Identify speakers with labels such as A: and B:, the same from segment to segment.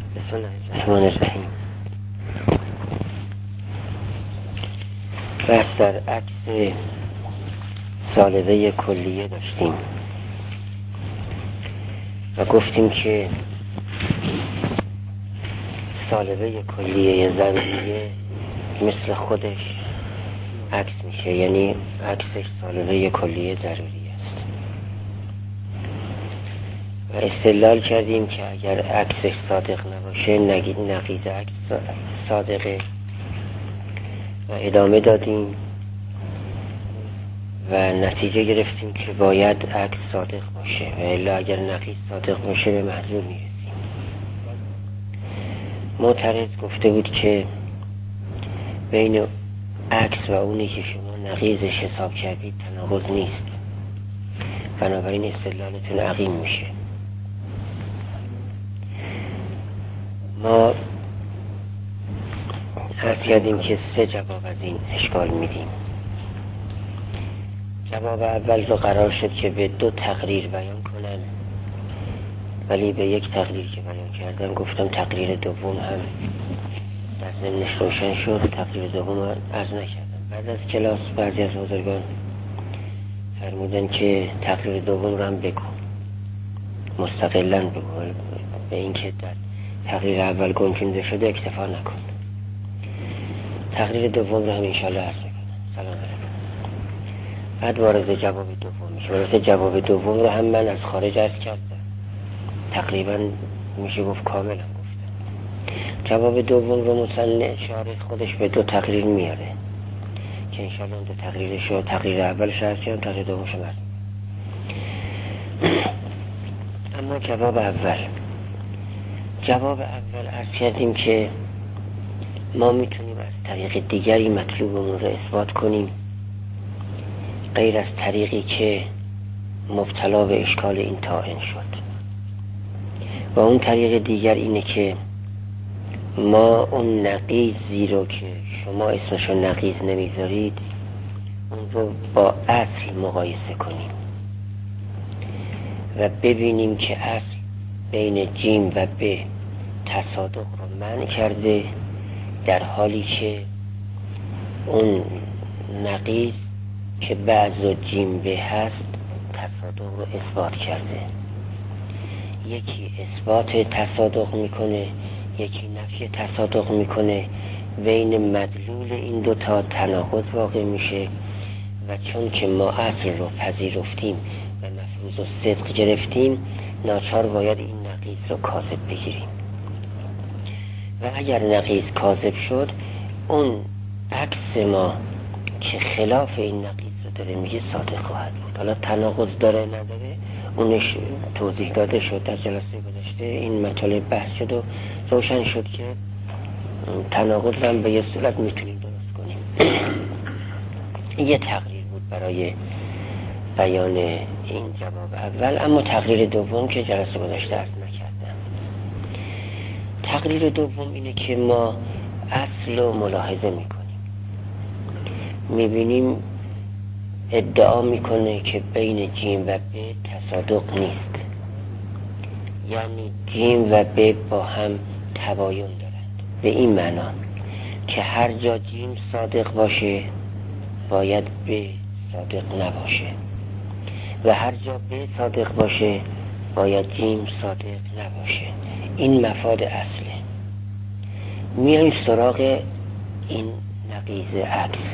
A: بسم الله الرحمن الرحیم. بحث در عکس سالبه کلیه داشتیم و گفتیم که سالبه کلیه ضروریه مثل خودش عکس میشه، یعنی عکسش سالبه کلیه ضروری است. و استدلال کردیم که اگر عکسش صادق نباشه نقیض عکس صادقه و ادامه دادیم و نتیجه گرفتیم که باید عکس صادق باشه و الا اگر نقیض صادق باشه به محذور میرسیم. معترض گفته بود که بین عکس و اونی که شما نقیضش حساب کردید تناقض نیست، بنابراین استدلالتون عقیم میشه. ما عرض کردیم که 3 جواب از این اشکال میدیم. جواب اول رو قرار شد که به 2 تقریر بیان کنن، ولی به 1 تقریر که بیان کردم گفتم تقریر دوم هم در ضمنش روشن شد. تقریر دوم عرض نکردم. بعد از کلاس بعضی از بزرگان فرمودن که تقریر دوم رو هم بگو، مستقلاً بگو، به این که در تقریر اول گنجونده شده اکتفا نکن. تقریر دوم رو هم انشاءالله عرض کنم. سلام علیکم. بعد وارد جواب دوم میشه. وارد جواب دوم رو هم من از خارج عرض کردم، تقریبا میشه گفت کاملا گفتم. جواب دوم رو مصنف شارح خودش به 2 تقریر میاره که انشاءالله اون 2 تقریرش رو تقریر اولش عرض کردم، تقریر دومش رو عرض. اما جواب اول عرض کردیم که ما میتونیم از طریق دیگری مطلوبمون رو اثبات کنیم غیر از طریقی که مبتلا به اشکال این طاعن شد. و اون طریق دیگر اینه که ما اون نقیضی رو که شما اسمشو نقیض نمیذارید اون رو با اصل مقایسه کنیم و ببینیم که اصل بین جیم و ب تصادق رو منع کرده، در حالی که اون نقیض که بعض و جیم به هست تصادق رو اثبات کرده. یکی اثبات تصادق میکنه، یکی نفی تصادق میکنه. بین مدلول این 2 تا تناقض واقع میشه و چون که ما اصل رو پذیرفتیم و مفروض و صدق گرفتیم ناچار باید این نقیض رو کاذب بگیریم و اگر نقیض کاذب شد اون عکس ما که خلاف این نقیض رو داره میگه صادق خواهد بود. حالا تناقض داره نداره اونش توضیح داده شد در جلسه گذشته، این مطالب بحث شد و روشن شد که تناقض هم به یه صورت میتونیم درست کنیم. یه تقریر بود برای بیان این جواب اول. اما تقریر دوم که جلسه گذشته عرض نکردم. تقریر دوم اینه که ما اصل رو ملاحظه میکنیم، میبینیم ادعا میکنه که بین جیم و ب تصادق نیست، یعنی جیم و ب با هم تباین دارند. به این معنا که هر جا جیم صادق باشه باید ب صادق نباشه و هر جا ب صادق باشه باید جیم صادق نباشه. این مفاد اصله. میایم سراغ این نقیض عکس.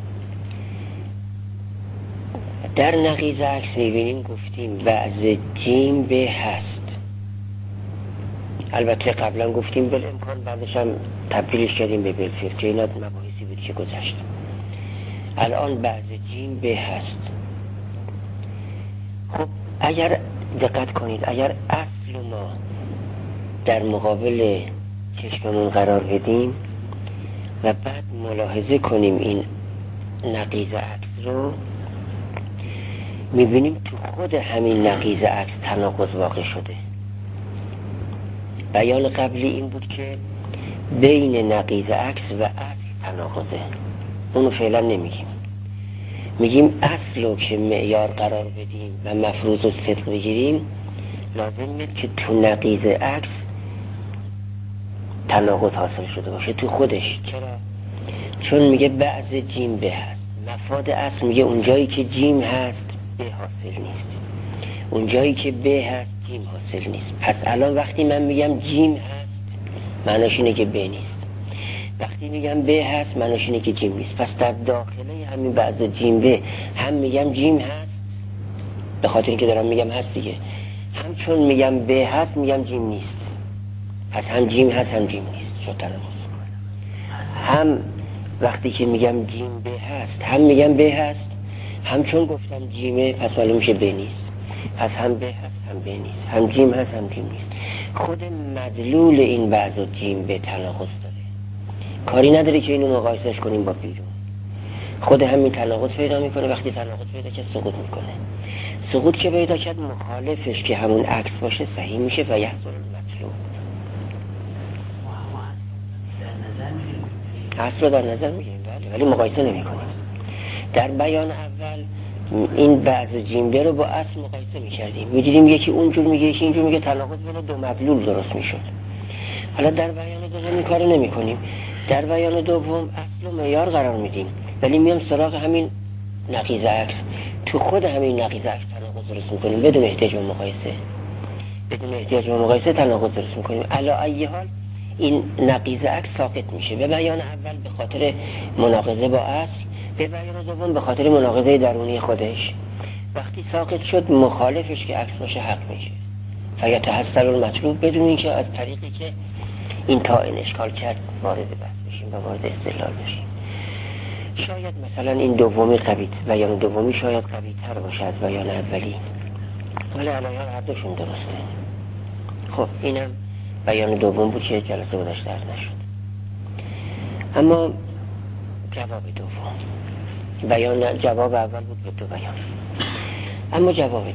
A: در نقیض عکس میبینیم گفتیم بعض جیم به هست. البته قبلا گفتیم بالامکان، بعدش هم تبدیلش کردیم به بالفعل که اینا مباحثی بود که گذشت. الان بعض جیم به هست. خب اگر دقت کنید، اگر اصل ما در مقابل چشممون قرار بدیم و بعد ملاحظه کنیم این نقیض عکس رو، میبینیم تو خود همین نقیض عکس تناقض واقع شده. بیان قبلی این بود که بین نقیض عکس و اصل تناقضه، اونو فعلا نمیگیم. میگیم اصل رو که معیار قرار بدیم و مفروض و صدق بگیریم، لازم میاد که تو نقیض عکس تناقض حاصل شده باشه تو خودش. چرا؟ چون میگه بعض جیم به هست، مفاد اصل میگه اونجایی که جیم هست به حاصل نیست، اونجایی که به هست جیم حاصل نیست. پس الان وقتی من میگم جیم هست معناش اینه که به نیست، وقتی میگم به هست معناش اینه که جیم نیست. پس در داخله همین بعض جیم به هم میگم جیم هست به خاطر اینکه دارم میگم هست دیگه، هم چون میگم به هست میگم جیم نیست. پس هم جیم هست هم جیم نیست. شد تناقض. هم وقتی که میگم جیم به هست هم میگم به هست، هم چون گفتم جیمه پس معلوم میشه به نیست. پس هم به هست هم به نیست، هم جیم هست هم جیم نیست. خود مدلول این بعض جیم به تناقض داره، کاری نداره که اینو مقایسش کنیم با بیرون. خود همین تناقض پیدا میکنه. وقتی تناقض پیدا کرد سقوط میکنه. سقوط که پیدا کرد مخالفش که همون عکس باشه صحیح میشه و یحصل المطلوب. اصل رو در نظر میگیریم ولی مقایسه نمی کنیم. در بیان اول این بعض جیمبه رو با اصل مقایسه میکردیم، میدیدیم یکی اونجور میگه یکی اینجور میگه، تناقض بین دو مدلول درست میشد. حالا در بیان دوم این کارو نمی کنیم. در بیان دوم اصل و معیار قرار میدیم ولی میام سراغ همین نقیض عکس، تو خود همین نقیض عکس تناقض درست میکنیم بدون احتیاج به مقایسه. بدون احتیاج به مقایسه تناقض درست میکنیم. علی ای حال این نقیض عکس ساقط میشه. به بیان اول به خاطر مناقضه با اصل، به بیان دوم به خاطر مناقضه درونی خودش. وقتی ساقط شد مخالفش که عکس باشه حق میشه. فیتحصل المطلوب بدون اینکه از طریقی که این تا این اشکال کرد وارد بحث بشیم و وارد استدلال بشیم. شاید مثلا این دومی قوی، بیان دومی شاید قوی تر باشه از بیان اولی، ولی علایه هر دوشون درسته. خب اینم بیان دوم بود که جلسه گذشته عرض نشد. اما جواب دوم، بیان جواب اول بود به دو بیان. اما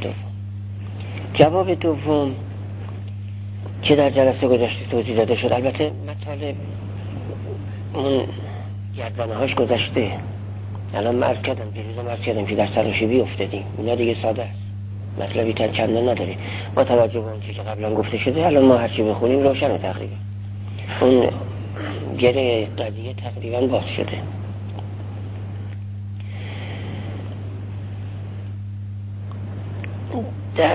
A: جواب دوم که در جلسه گذشته توضیح داده شد، البته مطالب اون گردنه هاش گذشته. الان عرض کردم که در سراشیبی افتادیم، اینا دیگه ساده است، مطلبی چندان نداره. با توجه به اون چیزی که قبلا گفته شده الان ما هرچی بخونیم روشنه، تقریبا اون گره قضیه تقریبا باز شده. در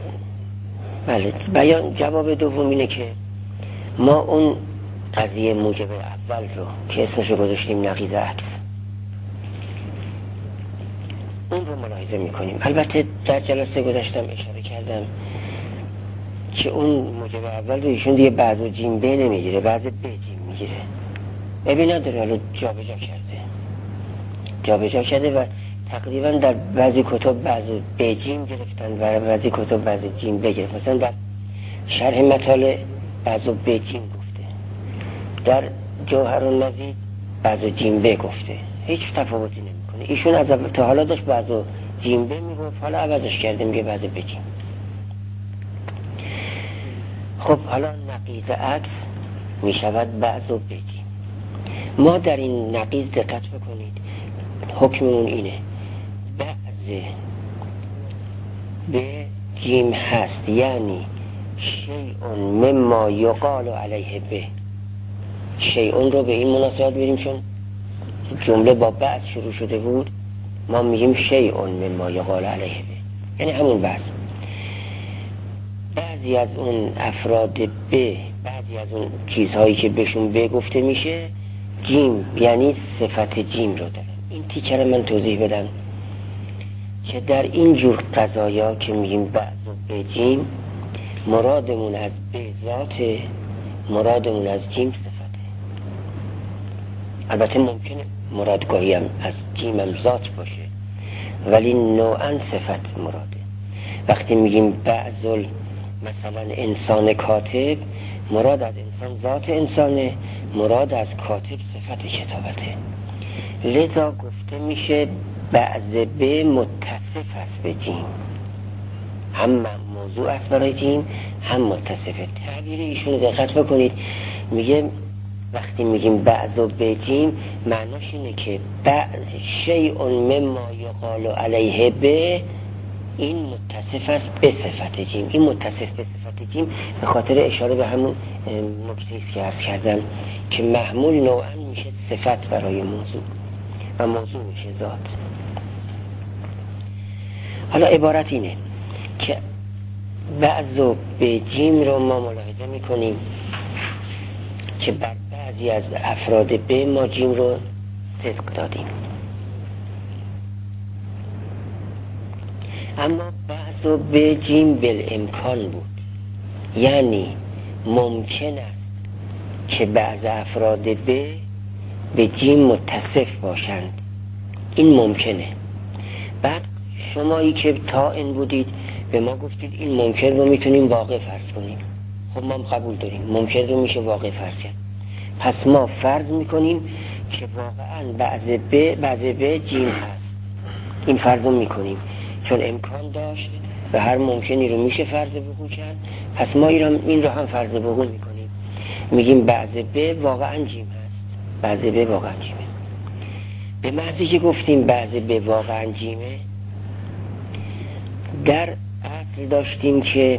A: بیان جواب دوم اینه که ما اون قضیه موجب اول رو که اسمشو گذاشتیم نقیض عکس، اون رو ملاحظه میکنیم. البته در جلسه گذاشتم اشاره کردم که اون موجب اول رو ایشون دیگه بعض جیم به نمیگیره، بعض به جیم میگیره. ابی نداره، حالا جابجا کرده و تقریبا در بعضی کتب بعض به جیم گرفتن و بعضی کتب بعض جیم بگرفت. مثلا در شرح مطالع بعض به جیم گفته، در جوهر النظیر بعض جیم به گفته، هیچ تفاوتی نمیکنه. ایشون از تا حالا داشت بعض جیم به میگفت، حالا عوضش کرده میگه بعض به جیم. خب حالا نقیض عکس میشود بعض به جیم. ما در این نقیض دقت بکنید، حکممون اینه بعض به جیم هست، یعنی شیء مما یقال علیه به. شیء رو به این مناسبت بریم چون جمله با بعض شروع شده بود، ما میگیم شیء مما یقال علیه به، یعنی همون بعض. بعضی از اون افراد به، بعضی از اون چیزهایی که بهشون به گفته میشه جیم، یعنی صفت جیم رو دارن. این تیکه رو من توضیح بدم که در این جور قضایا که میگیم بعض و به جیم، مرادمون از به ذاته، مرادمون از جیم صفته. البته ممکنه مرادگاهی هم از جیم هم ذات باشه، ولی نوعا صفت مراده. وقتی میگیم بعض مثلا انسان کاتب، مراد از انسان ذات انسانه، مراد از کاتب صفت کتابته. لذا گفته میشه بعض به متصف است به جیم، هم موضوع است برای جیم هم متصفه. تعبیر ایشون دقت بکنید، میگه وقتی میگیم بعض و به جیم معناش اینه که شیء مما یقال علیه به این متصف است به صفت جیم. این متصف به صفت جیم به خاطر اشاره به همون نکته است که عرض کردم که محمول نوعا میشه صفت برای موضوع و موضوع میشه ذات. حالا عبارت اینه که بعضو به جیم رو ما ملاحظه میکنیم که بر بعضی از افراد به ما جیم رو صدق دادیم، اما بعضو به جیم بالامکان بود، یعنی ممکن است که بعض افراد به جیم متصف باشند. این ممکنه. بعد شمایی که تا این بودید به ما گفتید این ممکن رو میتونیم واقع فرض کنیم. خب ما هم قبول داریم ممکن رو میشه واقع فرض کرد. پس ما فرض میکنیم که واقعا بعض به جیم هست. این فرض رو میکنیم چون امکان داشت و هر ممکنی رو میشه فرض وقوع کرد. پس ما این رو هم فرض وقوع میکنیم، میگیم بعض به واقعا جیم هست. بعض به واقعا جیمه. به محضی که گفتیم بعض به واقعا جیمه، در اصل داشتیم که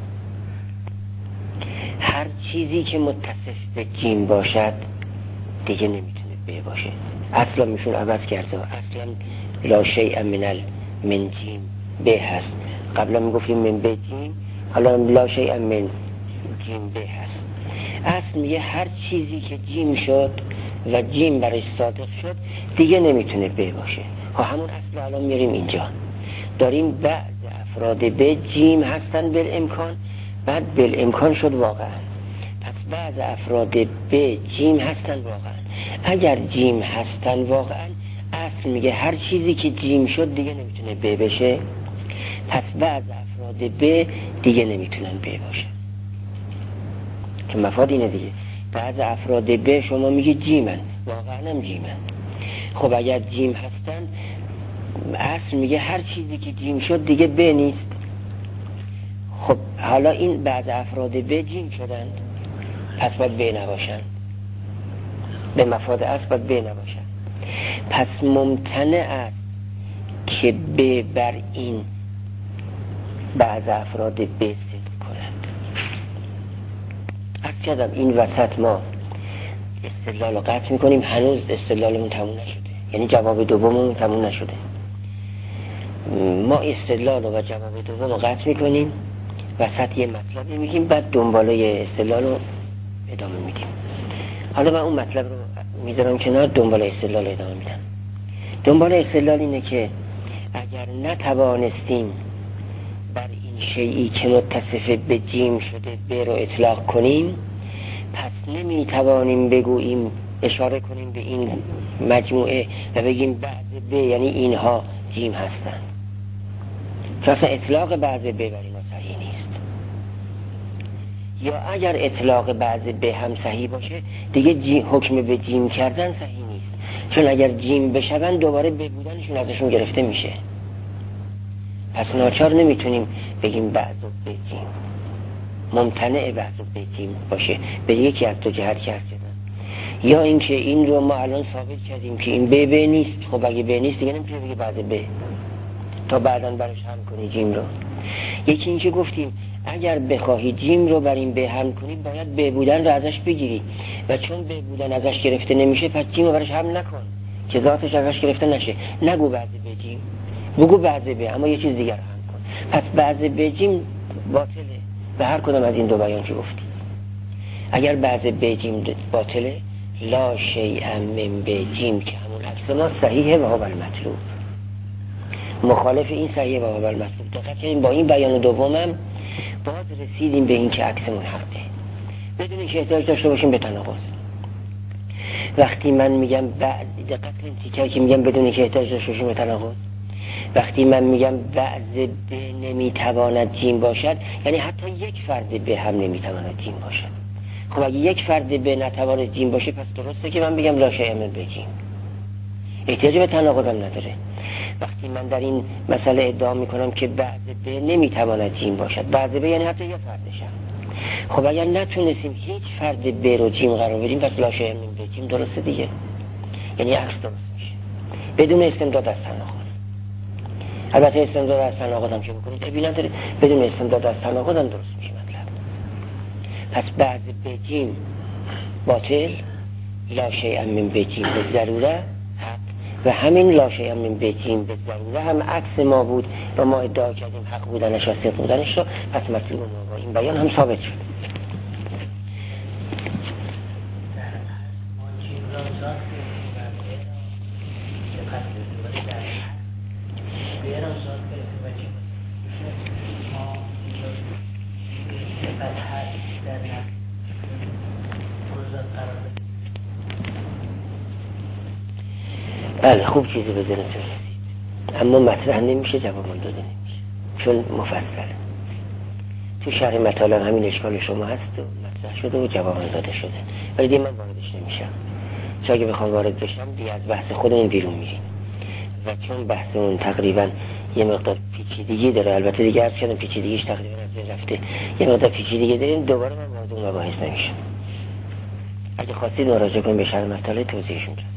A: هر چیزی که متصف به جیم باشد دیگه نمیتونه به باشه. اصلا میشون عوض کرده. اصلا لا شیء من جیم به هست. قبلا میگفتیم من به جیم، حالا لا شیء من جیم به هست. اصل میگه هر چیزی که جیم شد و جیم برای صادق شد دیگه نمیتونه به باشه. همون اصل الان میریم اینجا داریم بعض افراد به جیم هستن بالامکان، بعد بالامکان شد واقعا. پس بعض افراد به جیم هستن واقعا. اگر جیم هستن واقعا، اصل میگه هر چیزی که جیم شد دیگه نمیتونه به بشه. پس بعض افراد به دیگه نمیتونن به باشه. که مفاد اینه دیگه. بعض افراد به شما میگه جیمن، واقعا هم جیمن. خب اگر جیم هستن، اصل میگه هر چیزی که جیم شد دیگه به نیست. خب حالا این بعض افراد به جیم شدن، پس باید به نباشن. به مفاد اصل باید به نباشن. پس ممتنع است که به بر این بعض افراد به صدق کنند. از کردم این وسط ما استدلال رو قطع میکنیم، هنوز استدلالمون تموم نشده، یعنی جواب دوممون تموم نشده. ما استدلال و جواب دوم رو قطع میکنیم، وسط یه مطلبی میگیم، بعد دنباله استدلال رو ادامه میدیم. حالا من اون مطلب رو میذارم کنار، دنباله استدلال رو ادامه میدم. دنباله استدلال اینه که اگر نتوانستیم بر این شیئی که متصف به جیم شده به رو اطلاق کنیم، پس نمیتوانیم بگوییم اشاره کنیم به این مجموعه و بگیم بعض به یعنی اینها جیم هستند. چون اصلا اطلاق بعض به برای ما صحیح نیست. یا اگر اطلاق بعض به هم صحیح باشه دیگه حکم به جیم کردن صحیح نیست، چون اگر جیم بشون دوباره به بودنشون ازشون گرفته میشه. پس ناچار نمیتونیم بگیم بعض به جیم، ممتنع بعض به جیم باشه به یکی از دو جهت که هست. یا اینکه این رو ما الان ثابت کردیم که این به نیست. خب اگه به نیست دیگه نمیتونی بگی بعض به تا بعداً برش هم کنی جیم رو. یکی اینکه گفتیم اگر بخواهی جیم رو بر این به هم کنی باید به بودن رو ازش بگیری و چون به بودن ازش گرفته نمیشه پس جیم رو برش هم نکن که ذاتش ازش گرفته نشه. نگو بعض به جیم، بگو بعض به، اما یه چیز دیگر هم کن. پس بعض به جیم باطله به هر کدام از این دو بیان که گفتی. اگر بعض به جیم باطله، لا شیء من به جیم که همون عکس ما صحیحه و هو المطلوب. مخالف این صحیحه و هو المطلوب. دقت کنیم با این بیان دومم باز رسیدیم به این که عکسمون حقه بدون اینکه احتیاج داشته باشیم به تناقض. وقتی من میگم دقت کنیم تیکه‌ای که میگم بدون اینکه احتیاج داشته باشیم به تناقض. وقتی من میگم بعض به نمیتواند جیم باشد، یعنی حتی یک فرد به هم نمیتواند جیم باشد. خب اگه یک فرد به نتواند جیم باشه پس درسته که من بگم لا شیء من به جیم، احتیاج به تناقض هم نداره. وقتی من در این مسئله ادعا میکنم که بعض به نمیتواند جیم باشد، بعض به یعنی حتی یک فردش هم. خب اگر نتونستیم هیچ فرد به رو جیم قرار بدیم پس لا شیء من به جیم درسته دیگه، یعنی عکس درست میشه بدون استمداد از تناقض. البته استمداد از تناقض هم که بکنید ابی نداره، بدون استمداد از تناقض هم درست میشه مطلب. پس بعض بجیم باطل، لا شیء من بجیم به ضروره حق، و همین لا شیء من بجیم به ضروره هم عکس ما بود و ما ادعا کردیم حق بودنش و صدق بودنش رو، پس مطلوب ما با این بیان هم ثابت شد. بله خوب چیزی به ذهنتون رسید، اما مطرح نمیشه، جواب داده نمیشه چون مفصله. تو شرح مطالب همین اشکال شما هست و مطرح شده و جواب داده شده، ولی دیگه من واردش نمیشم، چون اگه بخوام وارد بشم دیگه از بحث خودمون بیرون میریم و چون بحثمون تقریبا یه مقدار پیچیدگی داره، البته دیگه عرض کردم پیچیدگیش تقریبا از بین رفته، یه مقدار پیچیدگی داریم، دوباره من وارد اون مباحث نمیشم. اگه خواستید مراجعه کنید به شرح مطالب توضیحشون هست.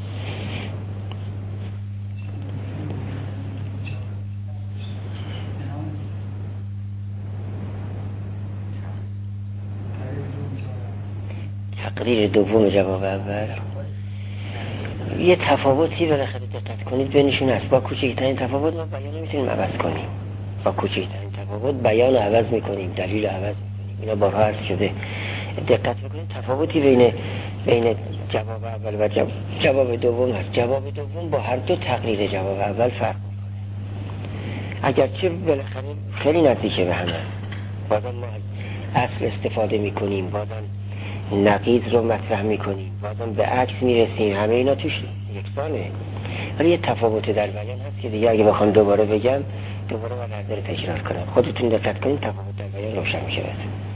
A: تقریر دوم جواب اول یه تفاوتی بالاخره دقت کنید بینشون هست. با کوچکترین تفاوت ما بیان نمیتونیم عوض کنیم، با کوچکترین تفاوت بیان عوض میکنیم، دلیل عوض میکنیم، اینا بارها عرض شده. دقت بکنید تفاوتی بین جواب اول و جواب دوم هست. جواب دوم با هر دو تقریر جواب اول فرق میکنه، اگرچه بالاخره خیلی نزدیکه به همه، بازم ما از اصل استفاده میکنیم، بازم نقیض رو مطرح میکنیم، بازم به عکس میرسیم، همه اینا توش یکسانه، ولی یه تفاوت در بیان هست که دیگه اگه بخوام دوباره بگم دوباره من نظر تکرار کنم. خودتون دقت کنید تفاوت در بیان روشن میشه.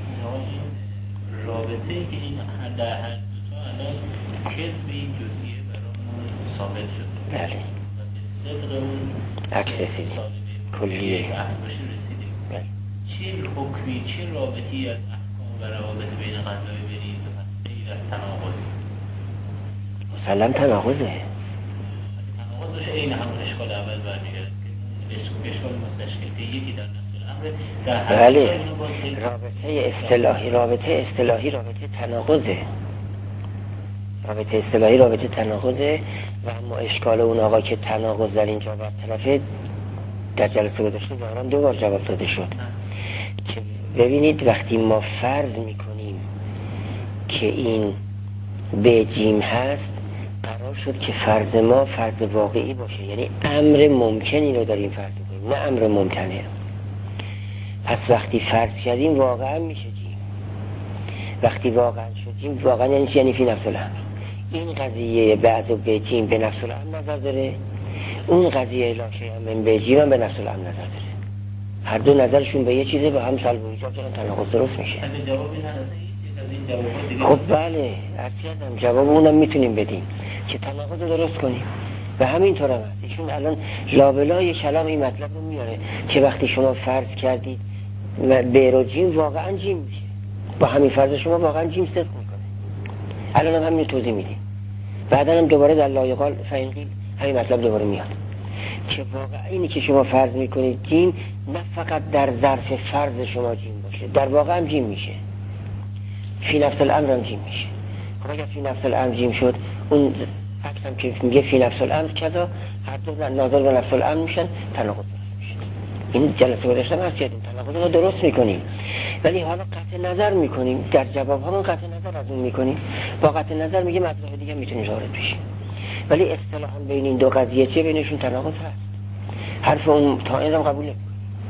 B: رابطه که این در هر دو تا الان کسب این جزئیه برامون ثابت شده،
A: بله
B: صدق اون
A: عکس رسیدیم، کلیه
B: عکس باشه رسیدیم.
A: بله.
B: چه حکمی چه رابطی از احکام و روابط بین قضایی برید و پس غیر از تناقض؟
A: مسلم تناقضه.
B: تناقض باشه این همون اشکال اول برمیگرد که اشکال مستشکل که یکی در نفس الامر در هر
A: بله. رابطه اصطلاحی رابطه تناقضه، رابطه اصطلاحی رابطه تناقضه. و اما اشکال اون آقا که تناقض در اینجا برطرفه در جلسه گذشته ظاهراً 2 بار جواب داده شد که ببینید وقتی ما فرض میکنیم که این بجیم هست، قرار شد که فرض ما فرض واقعی باشه، یعنی امر ممکنی رو داریم فرض میکنیم، نه امر ممکنه. پس وقتی فرض کردیم واقعا میشه جیم، وقتی واقعا شد جیم واقعا یعنی فی نفس الامر. این قضیه بعض به جیم به نفس الامر نظر داره، اون قضیه لا شیء من به جیم هم به نفس الامر نظر داره. هر دو نظرشون به یه چیزه به هم سلب و ایجاب دارن، تناقض درست میشه. خب بله عرض کردم جواب اونم میتونیم بدیم که تناقض درست کنیم و همینطور هم هست. ایشون الان لابلای کلام این مطلب رو میاره که وقتی شما فرض کردید به رو جیم واقعا جیم میشه، با همین فرض شما واقعا جیم صدق میکنه. الان هم همین توضیح میدیم، بعدا هم دوباره در لایقال فینقیل همین مطلب دوباره میاد که واقعا اینی که شما فرض میکنید جیم نه فقط در ظرف فرض شما جیم باشه، در واقع هم جیم میشه، فی نفس الامر هم جیم میشه. خب اگر فی نفس الامر جیم شد، اون عکس هم که میگه فی نفس الامر کذا، هر دو ناظر به نفس الامر میشن، تناقض میشه. این جلسه گذشته ما هست کردیم تناقض رو درست میکنیم، ولی حالا قطع نظر میکنیم، در جواب همون قطع نظر از اون میکنیم، با قطع نظر میگه مطلب دیگه میتونیم وارد بشیم، ولی اصطلاحا بین این دو قضیه چیه؟ بینشون تناقض هست. حرف اون تا این رو قبول نمی‌کنه.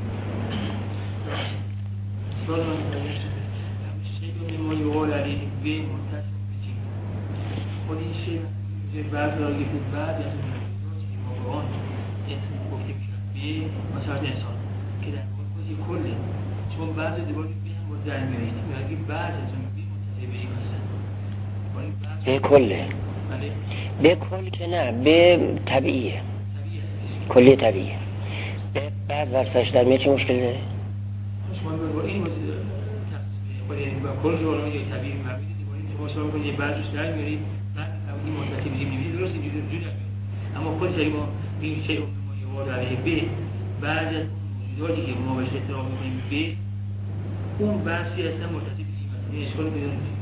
C: ما یقال علیه به منتصب بچیم خود این شیء بعض را گفتید بعد از ما قرآن اسم گفته میشد به مثلا انسان که در واقع خودی کله، چون بعض دیوار به هم در میارید میگه بعض از اون به منتصب به این هستن
A: به کله، به کل که نه، به طبیعیه، کلی طبیعیه. به بعد ورسش در میاد چه مشکلی داره؟
C: شما به این با کل جوانان یا طبیعی مبنی دیوانی شما شما می‌کنید یه بعضیش در میارید، بعد این منتصب می‌شید درست اینجوری جوری، اما خودش اگه ما این شیء ما یه وارد علیه به بعضی از موجوداتی که ما بهش احترام می‌کنیم به اون بحثی اصلا متصل به این اشکال پیدا نمی‌کنه.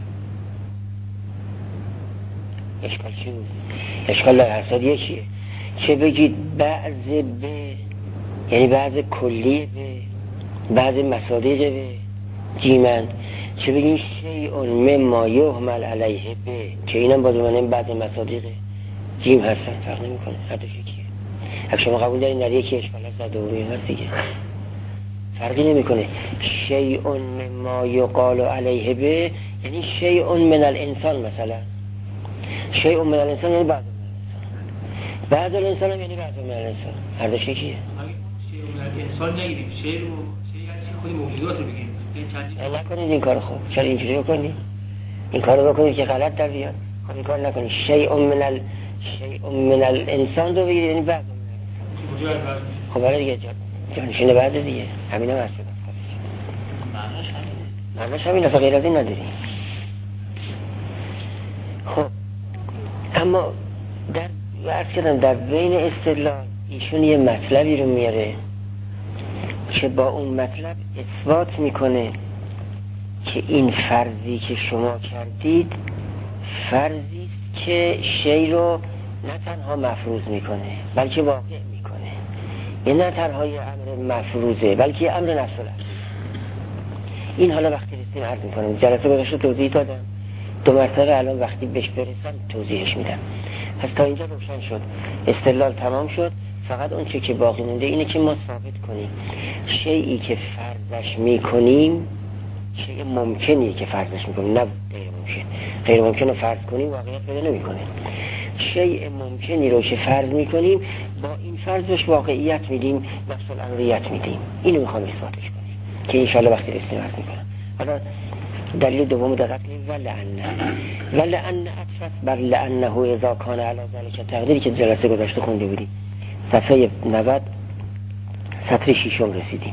A: اشکال چی بود؟ اشکال درصد یکیه. چه بگید بعض به یعنی بعض کلی به بعض مصادیق به جیمن، چه بگید شیء مما یحمل علیه به که اینم باز من بعض مصادیق جیم هستن، فرق نمی‌کنه هر دوش یکیه. اگه شما قبول دارین در یکی اشکال هست در دومی هست دیگه، فرقی نمی‌کنه. شیء مما یقال علیه به یعنی شیء من الانسان، مثلا شیء من الانسان یعنی بعض من الانسان، بعض الانسان هم یعنی بعض من الانسان، هر دوش یکیه.
C: شیء من الانسان نگیریم، شیء هستی خود موجودات رو بگیریم.
A: نکنید این کارو. خب چرا اینجوری بکنید؟ این کارو بکنید که غلط در بیاد. خب این کار نکنید. شیء من الانسان رو بگیرید یعنی بعض من الانسان. خب برای دیگه جانشین بعض دیگه همین هم هست. معناش همین اصلا غیر از این نداریم. خب اما در بین استدلال ایشون یه مطلبی رو میاره که با اون مطلب اثبات میکنه که این فرضی که شما کردید فرضی است که شی رو نه تنها مفروض میکنه بلکه واقع میکنه، یعنی نه تنها یه امر مفروضه بلکه امر نفس الامر. این حالا وقتی رسیم عرض میکنم، جلسه گذشته توضیح دادم، 2 مرتبه الان وقتی بهش برسم توضیحش میدم. پس تا اینجا روشن شد، استدلال تمام شد. فقط اون چه که باقی مونده اینه که ما ثابت کنیم شیئی که فرضش میکنیم شیء ممکنیه که فرضش میکنیم، نه غیر ممکن. غیر ممکن رو فرض کنیم واقعیت پیدا نمیکنه. شیء ممکنی رو که فرض میکنیم با این فرض بهش واقعیت میدیم، نفس الامریت میدیم. اینو میخوام اثباتش کنیم که انشالله وقتی رسیم عرض میکنم. حالا دلیل دوم دقت کنید. ولأن عطف بر لأنه اذا کان علی ذلک تقدیری که جلسه گذشته خونده بودیم، صفحه 90 سطر 6 رسیدیم.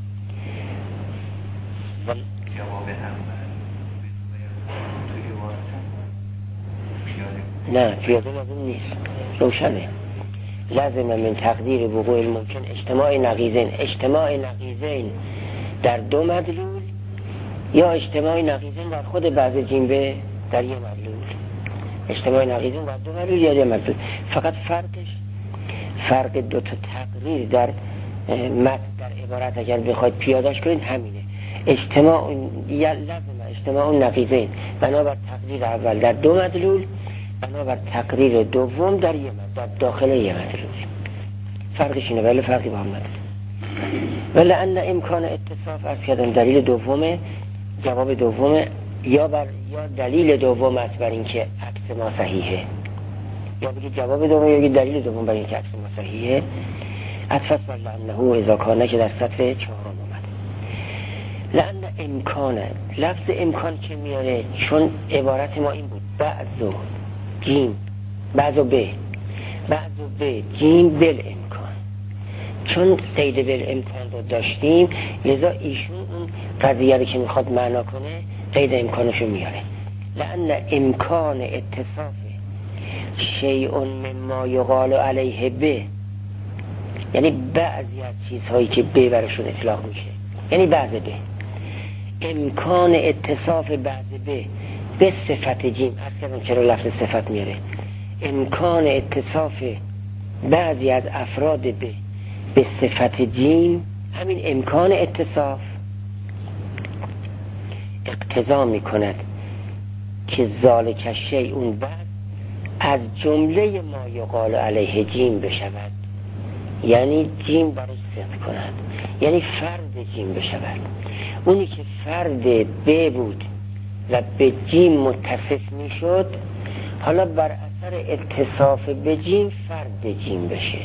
A: نه پیاده لازم نیست، روشنه. لازم من تقدیر وقوع الممکن اجتماع نقیضین در 2 مدلول یا اجتماع نقیضین در خود بعض جنبه در یه مدلول. اجتماع نقیضین در 2 مدلول یا یه مدلول. فقط فرق 2 تا تقریر در متن در عبارت اگر بخواید پیادهش کنید همینه. اجتماع نقیضین بنابر تقریر اول در 2 مدلول، بنابر تقریر دوم در یه مدلول، در داخل یه مدلول. فرقش اینه، ولی فرقی با هم نداره. ولی ان امکان اتصاف از کردن دلیل دومه، جواب دومه، یا دلیل دوم است بر این که عکس ما صحیحه، یا بگید جواب دوم یا بگید دلیل دوم بر این که عکس ما صحیحه. عطف بر لانه اذا کانه که در سطر 4 اومد. لان امکانه، لفظ امکان که میاره چون عبارت ما این بود بعض و جیم، بعض و به جیم بل امکان، چون قید بل امکان رو داشتیم لذا ایشون اون قضیه رو که میخواد معنا کنه قید امکانشو میاره. لان امکان اتصاف شیء مما یقال علیه به، یعنی بعضی از چیزهایی که به برشون اطلاق میشه، یعنی بعض به، امکان اتصاف بعض به صفت جیم. عرض کردم چرا لفظ صفت میاره. امکان اتصاف بعضی از افراد به صفت جیم، همین امکان اتصاف اقتضا میکند که ذالک شیء اون بعد از جمله ما یقال علیه جیم بشود، یعنی جیم برش صدق کند، یعنی فرد جیم بشود. اونی که فرد ب بود و به جیم متصف میشد، حالا بر اثر اتصاف به جیم فرد جیم بشه.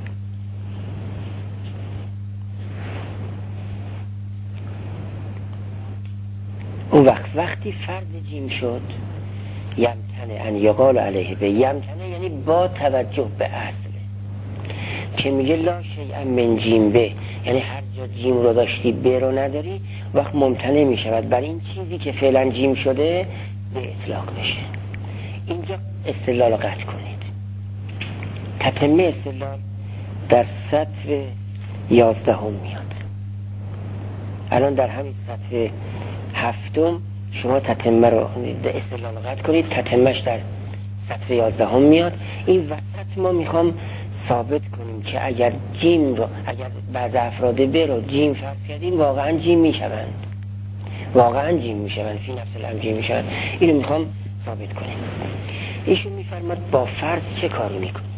A: اون وقتی فرد جیم شد، یمتنه ان یقال علیه به، یمتنه یعنی با توجه به اصل که میگه لا شیء من جیم به، یعنی هر جا جیم رو داشتی به رو نداری، وقت ممتنع میشود بر این چیزی که فعلا جیم شده به اطلاق بشه. اینجا استدلال قطع کنید. تتمه استدلال در سطر 11 میاد. الان در همین صفحه 7 شما تتمه رو استدلال قطع کنید، تتمهش در صفحه 11 میاد. این وسط ما میخوام ثابت کنیم که اگر جیم رو، اگر بعض افراد ب رو جیم فرض کردیم واقعا جیم میشوند، واقعا جیم میشوند، فی نفس الامر جیم میشوند. اینو میخوام ثابت کنیم. ایشون میفرماد با فرض چه کاری میکنیم؟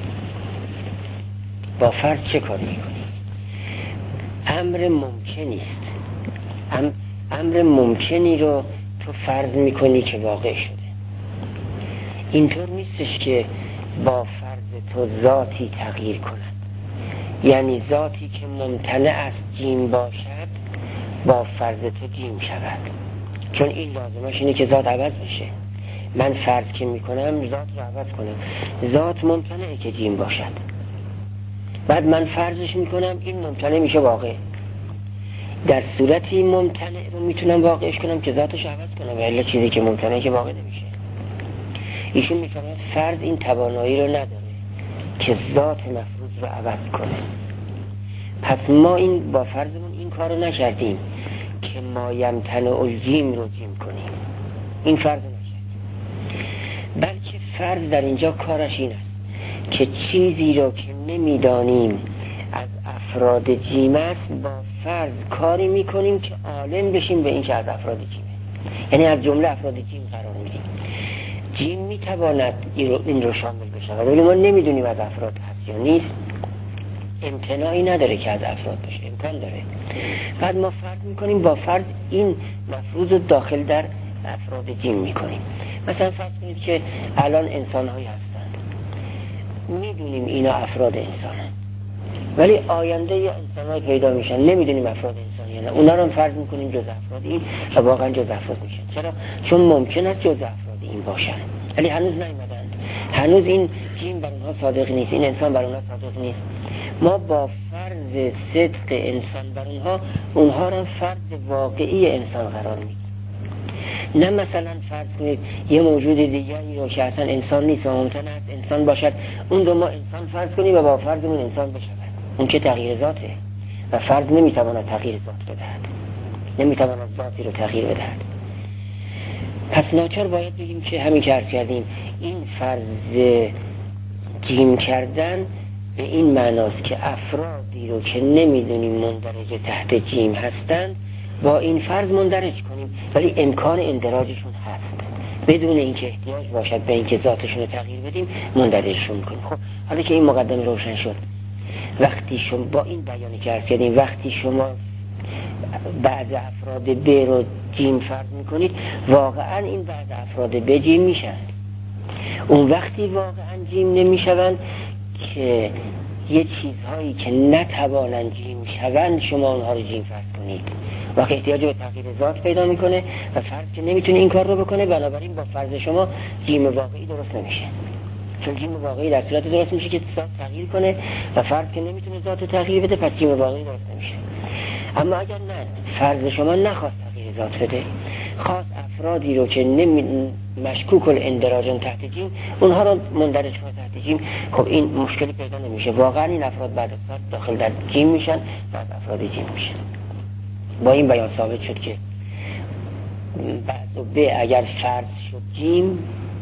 A: با فرض چه کاری میکنیم؟ امر ممکنی است، امر ممکنی رو تو فرض میکنی که واقع شده. اینطور نیستش که با فرض تو ذاتی تغییر کند، یعنی ذاتی که ممتنع است جیم باشد با فرض تو جیم شود، چون این لازمش اینه که ذات عوض بشه. من فرض که میکنم ذات رو عوض کنم، ذات ممتنعه که جیم باشد، بعد من فرضش میکنم این ممتنع میشه واقع. در صورتی ممتنع رو میتونم واقعش کنم که ذاتش عوض کنم، ولی چیزی که ممتنعه که واقع نمیشه. ایشون میفرماید فرض این توانایی رو نداره که ذات مفروض رو عوض کنه. پس ما این با فرضمون این کار رو نکردیم که ما یمتنع جیم رو جیم کنیم، این فرض رو نکردیم، بلکه فرض در اینجا کارش این است که چیزی رو که نمیدانیم از افراد جیم است با فرض کاری میکنیم که عالم بشیم به این که از افراد جیمه، یعنی از جمله افراد جیم قرار میدیم. جیم میتواند این رو شامل بشه، ولی ما نمیدونیم از افراد هست یا نیست. امتناعی نداره که از افراد بشه، امکان داره. بعد ما فرض میکنیم با فرض این مفروض رو داخل در افراد جیم میکنیم. مثلا فرض کنید که الان انسان هایی هستند، میدونیم اینا افراد انسان هستند، ولی آینده یه انسان های پیدا میشن نمیدونیم افراد انسانی هستند، اونا رو هم فرض میکنیم جز افراد این و واقعا جز افراد میشن. چرا؟ چون ممکن است جز افراد این باشن، ولی هنوز نیومدند، هنوز این جیم بر اونها صادق نیست، این انسان بر اونها صادق نیست. ما با فرض صدق انسان بر اونها رو فرض واقعی انسان قرار میدیم. نه مثلا فرض کنید یه موجود دیگری رو که اصلا انسان نیست و ممکن است انسان باشد، اون رو ما انسان فرض کنیم و با فرضمون انسان بشود، اون که تغییر ذاته و فرض نمیتواند تغییر ذات بدهد، نمیتواند ذاتی رو تغییر بدهد. پس ناچار باید بگیم که همین که عرض کردیم، این فرض جیم کردن به این معناست که افرادی رو که نمیدونیم مندرج تحت جیم هستند با این فرض مندرج کنیم، ولی امکان اندراجشون هست بدون اینکه احتیاج باشد به اینکه ذاتشون رو تغییر بدیم مندرجشون کنیم. خب حالا که این مقدمه روشن شد، وقتی شما با این بیانی که عرض کردیم وقتی شما بعض افراد ب رو جیم فرض میکنید، واقعا این بعض افراد ب جیم میشن. اون وقتی واقعا جیم نمیشوند که یه چیزهایی که نتوانند جیم شوند شما اونها رو جیم فرض کنید، وقتی احتیاج به تغییر ذات پیدا میکنه و فرض که نمیتونه این کار رو بکنه، بنابراین با فرض شما جیم واقعی درست نمیشه. چون جیم واقعی در صورت درست میشه که ذات تغییر کنه و فرض که نمیتونه ذات تغییر بده، پس جیم واقعی درست نمیشه. اما اگر نه، فرض شما نخواست تغییر ذات بده، خواست افرادی رو که مشکوک الاندراجن تحت جیم اونها رو مندرج کنه تحت جیم، خب این مشکلی پیدا نمیشه. واقعا این افراد بعد از فرض داخل در جیم میشن، بعد افراد جیم میشن. با این بیان ثابت شد که بعض ب اگر فرض شد جیم،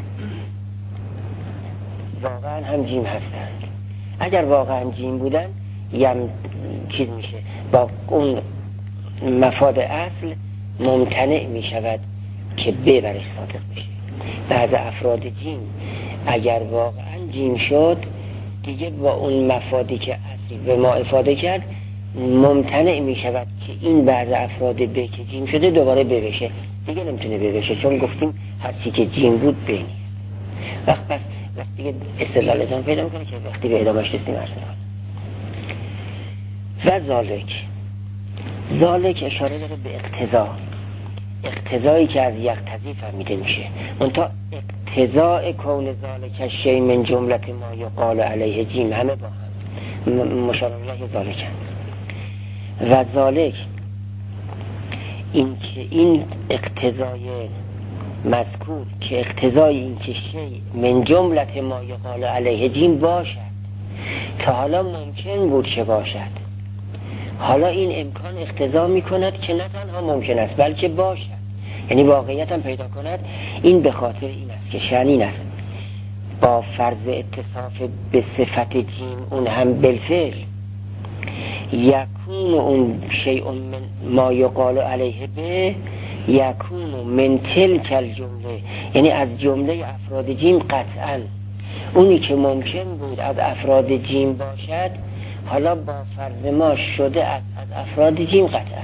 A: واقعا هم جیم هستند. اگر واقعا جیم بودن چیز میشه، با اون مفاد اصل ممتنع میشود که ب برش صادق بشه. بعض افراد جیم اگر واقعا جیم شد دیگه با اون مفادی که اصل به ما افاده کرد ممتنع میشود که این بعض افراد ب که جیم شده دوباره ب بشه، دیگه نمیتونه ب بشه، چون گفتیم هرچی که جیم بود ب نیست. پس وقتی استدلالتون پیدا میکنه که وقتی به ادامهش رسیدیم ارسنال و ذالک اشاره داره به اقتضایی که از یقتضی فهمیده میشه. منتها اقتضاء کون ذالک شیء من جملت ما یقال علیه جیم همه با هم مشار الله ذالک و ذالک، این که این اقتضای مذکور که اقتضای این که شیء من جملت ما یقال علیه جیم باشد، که حالا ممکن بود که باشد حالا این امکان اقتضا میکند که نه تنها ممکن است بلکه باشد، یعنی واقعیت هم پیدا کند. این به خاطر این است که شأن این است با فرض اتصاف به صفت جیم اون هم بالفعل یکون اون شیء من ما یقال علیه به یکون من تلک الجمله، یعنی از جمله افراد جیم قطعا اونی که ممکن بود از افراد جیم باشد حالا با فرض ما شده از افراد جیم قطعا.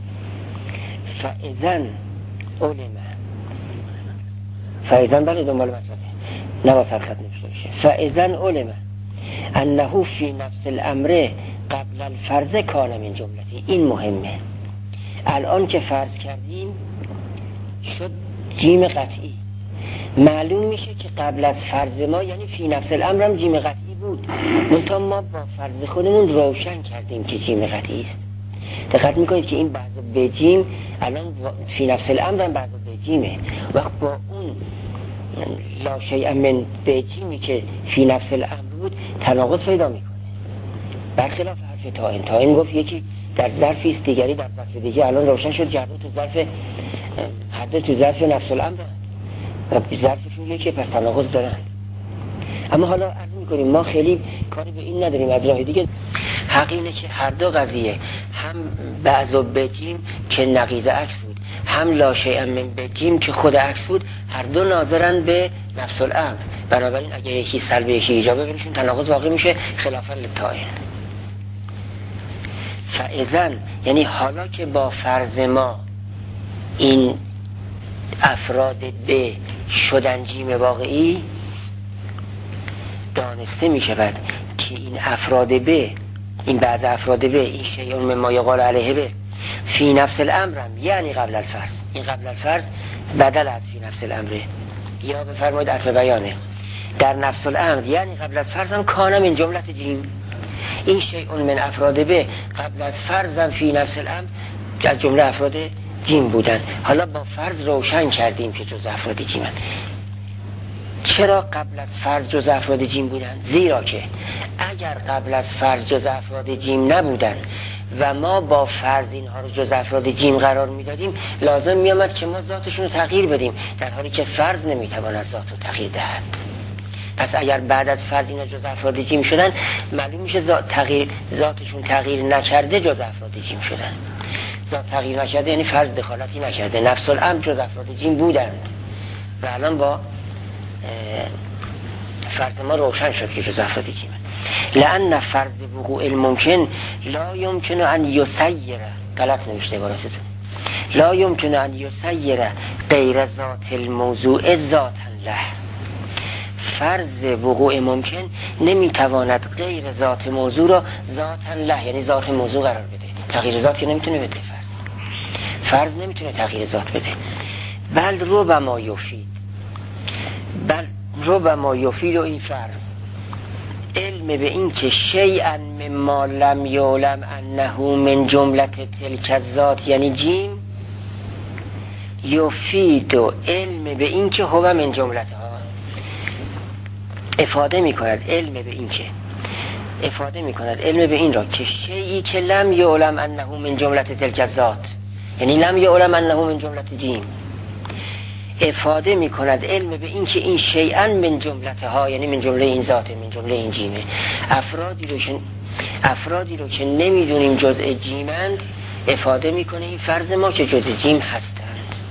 A: فاذن بله دنبال مطلبه نواسط خط نمیشه بشه. فاذن علم انه فی نفس الامر قبل الفرض کان من جملتی. این مهمه. الان که فرض کردیم شد جیم قطعی، معلوم میشه که قبل از فرض ما یعنی فی نفس الامر هم جیم قطعی بود، منتها ما با فرض خودمون روشن کردیم که جیم قطعی است. دقت میکنید که این بعض به جیم الان فی نفس الامر هم بعض به جیمه، وقت با اون لا شیء من به جیمی که فی نفس الامر بود تناقض پیدا میکنه. برخلاف حرف تائین گفت یکی در ظرفی است دیگری در ظرف دیگه. الان روشن شد جردو تو ظرف هر دو تو ظرف نفس الامر و ظرفشون یکی، پس تناقض دارن. اما حالا عرض میکنیم ما خیلی کاری به این نداریم از راه دیگه. حق اینه که هر دو قضیه هم بعض و بجیم که نقیض عکس بود، هم لا شیء من بجیم که خود عکس بود، هر دو ناظرن به نفس الامر. بنابراین اگر یکی سلب یکی ایجابه بینشون تناقض واقع میشه خلافا للتائین. فاذن یعنی حالا که با فرض ما این افراد به شدن جیم واقعی دانسته می شود که این افراد به، این بعض افراد به، این شیء مما یقال علیه به فی نفس الامر یعنی قبل الفرض، این قبل الفرض بدل از فی نفس الامر، یا بفرمایید عطف بیانه در نفس الامر یعنی قبل از فرض هم کان من جملت جیم. این شیء من افراد به قبل از فرض هم فی نفس الامر از جمله افراد جیم بودن. حالا با فرض روشن کردیم که جز افراد جیمن. چرا قبل از فرض جز افراد جیم بودن؟ زیرا که اگر قبل از فرض جز افراد جیم نبودن و ما با فرض اینها رو جز افراد جیم قرار میدادیم لازم میامد که ما ذاتشون رو تغییر بدیم، در حالی که فرض نمیتواند ذات رو تغییر دهد. پس اگر بعد از فرض اینا جز افراد جیم شدن معلوم میشه ذاتشون تغییر نکرده جز افراد جیم شدن. ذات تغییر نکرده یعنی فرض دخالتی نکرده. نفس الامر جز افراد جیم بودند و الان با فرض ما روشن شد که جز افراد جیم. لأن فرض وقوع الممکن لا يمكن ان يسير، غلط نوشته عبارتتون، لا يمكن ان يسير غیر ذات الموضوع ذاتا له. فرض وقوع ممکن نمیتواند غیر ذات موضوع را ذاتا له یعنی ذات موضوع قرار بده. تغییر ذاتی نمیتونه بده. فرض نمیتونه تغییر ذات بده. بل ربما یفید و این فرض علم به این که شیئا مما لم یعلم انه من جملت تلک الذات یعنی جیم، یفید و علم به این که هو من جملتها، افاده میکند علم به این را که شیئی که لم یعلم انه من جملت تلک الذات یعنی لم یعلم انه من جملت جیم، افاده میکند علم به این که این شیئا من جملتها یعنی من جمله این ذاته، من جمله این جیمه. افرادی رو که نمیدونیم جزء جیمند افاده میکنه این فرض ما که جزء جیم هستند.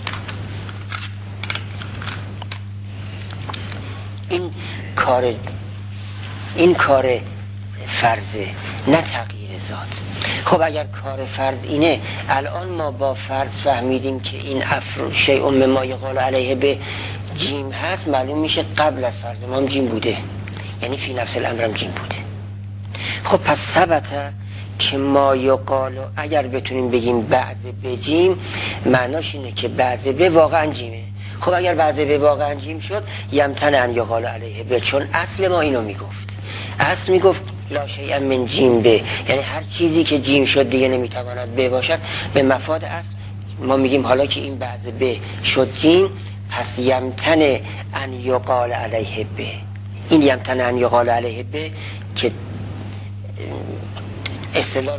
A: این کار فرضه نه تغییر ذات. خب اگر کار فرض اینه، الان ما با فرض فهمیدیم که این شیء مما یقال علیه به جیم هست، معلوم میشه قبل از فرض ما هم جیم بوده، یعنی فی نفس الامر هم جیم بوده. خب پس ثبت که ما یقال، اگر بتونیم بگیم بعض به جیم معناش اینه که بعض به واقعا جیمه. خب اگر بعض به واقعا جیم شد یمتن ان یقال علیه به، چون اصل ما اینو میگفت. اصل میگفت لا شیء من جیم به، یعنی هر چیزی که جیم شد دیگه نمیتواند به باشد. به مفاد اصل ما میگیم حالا که این بعض به شد جیم، پس یمتن ان یقال علیه به. این یمتن ان یقال علیه به که اصطلاح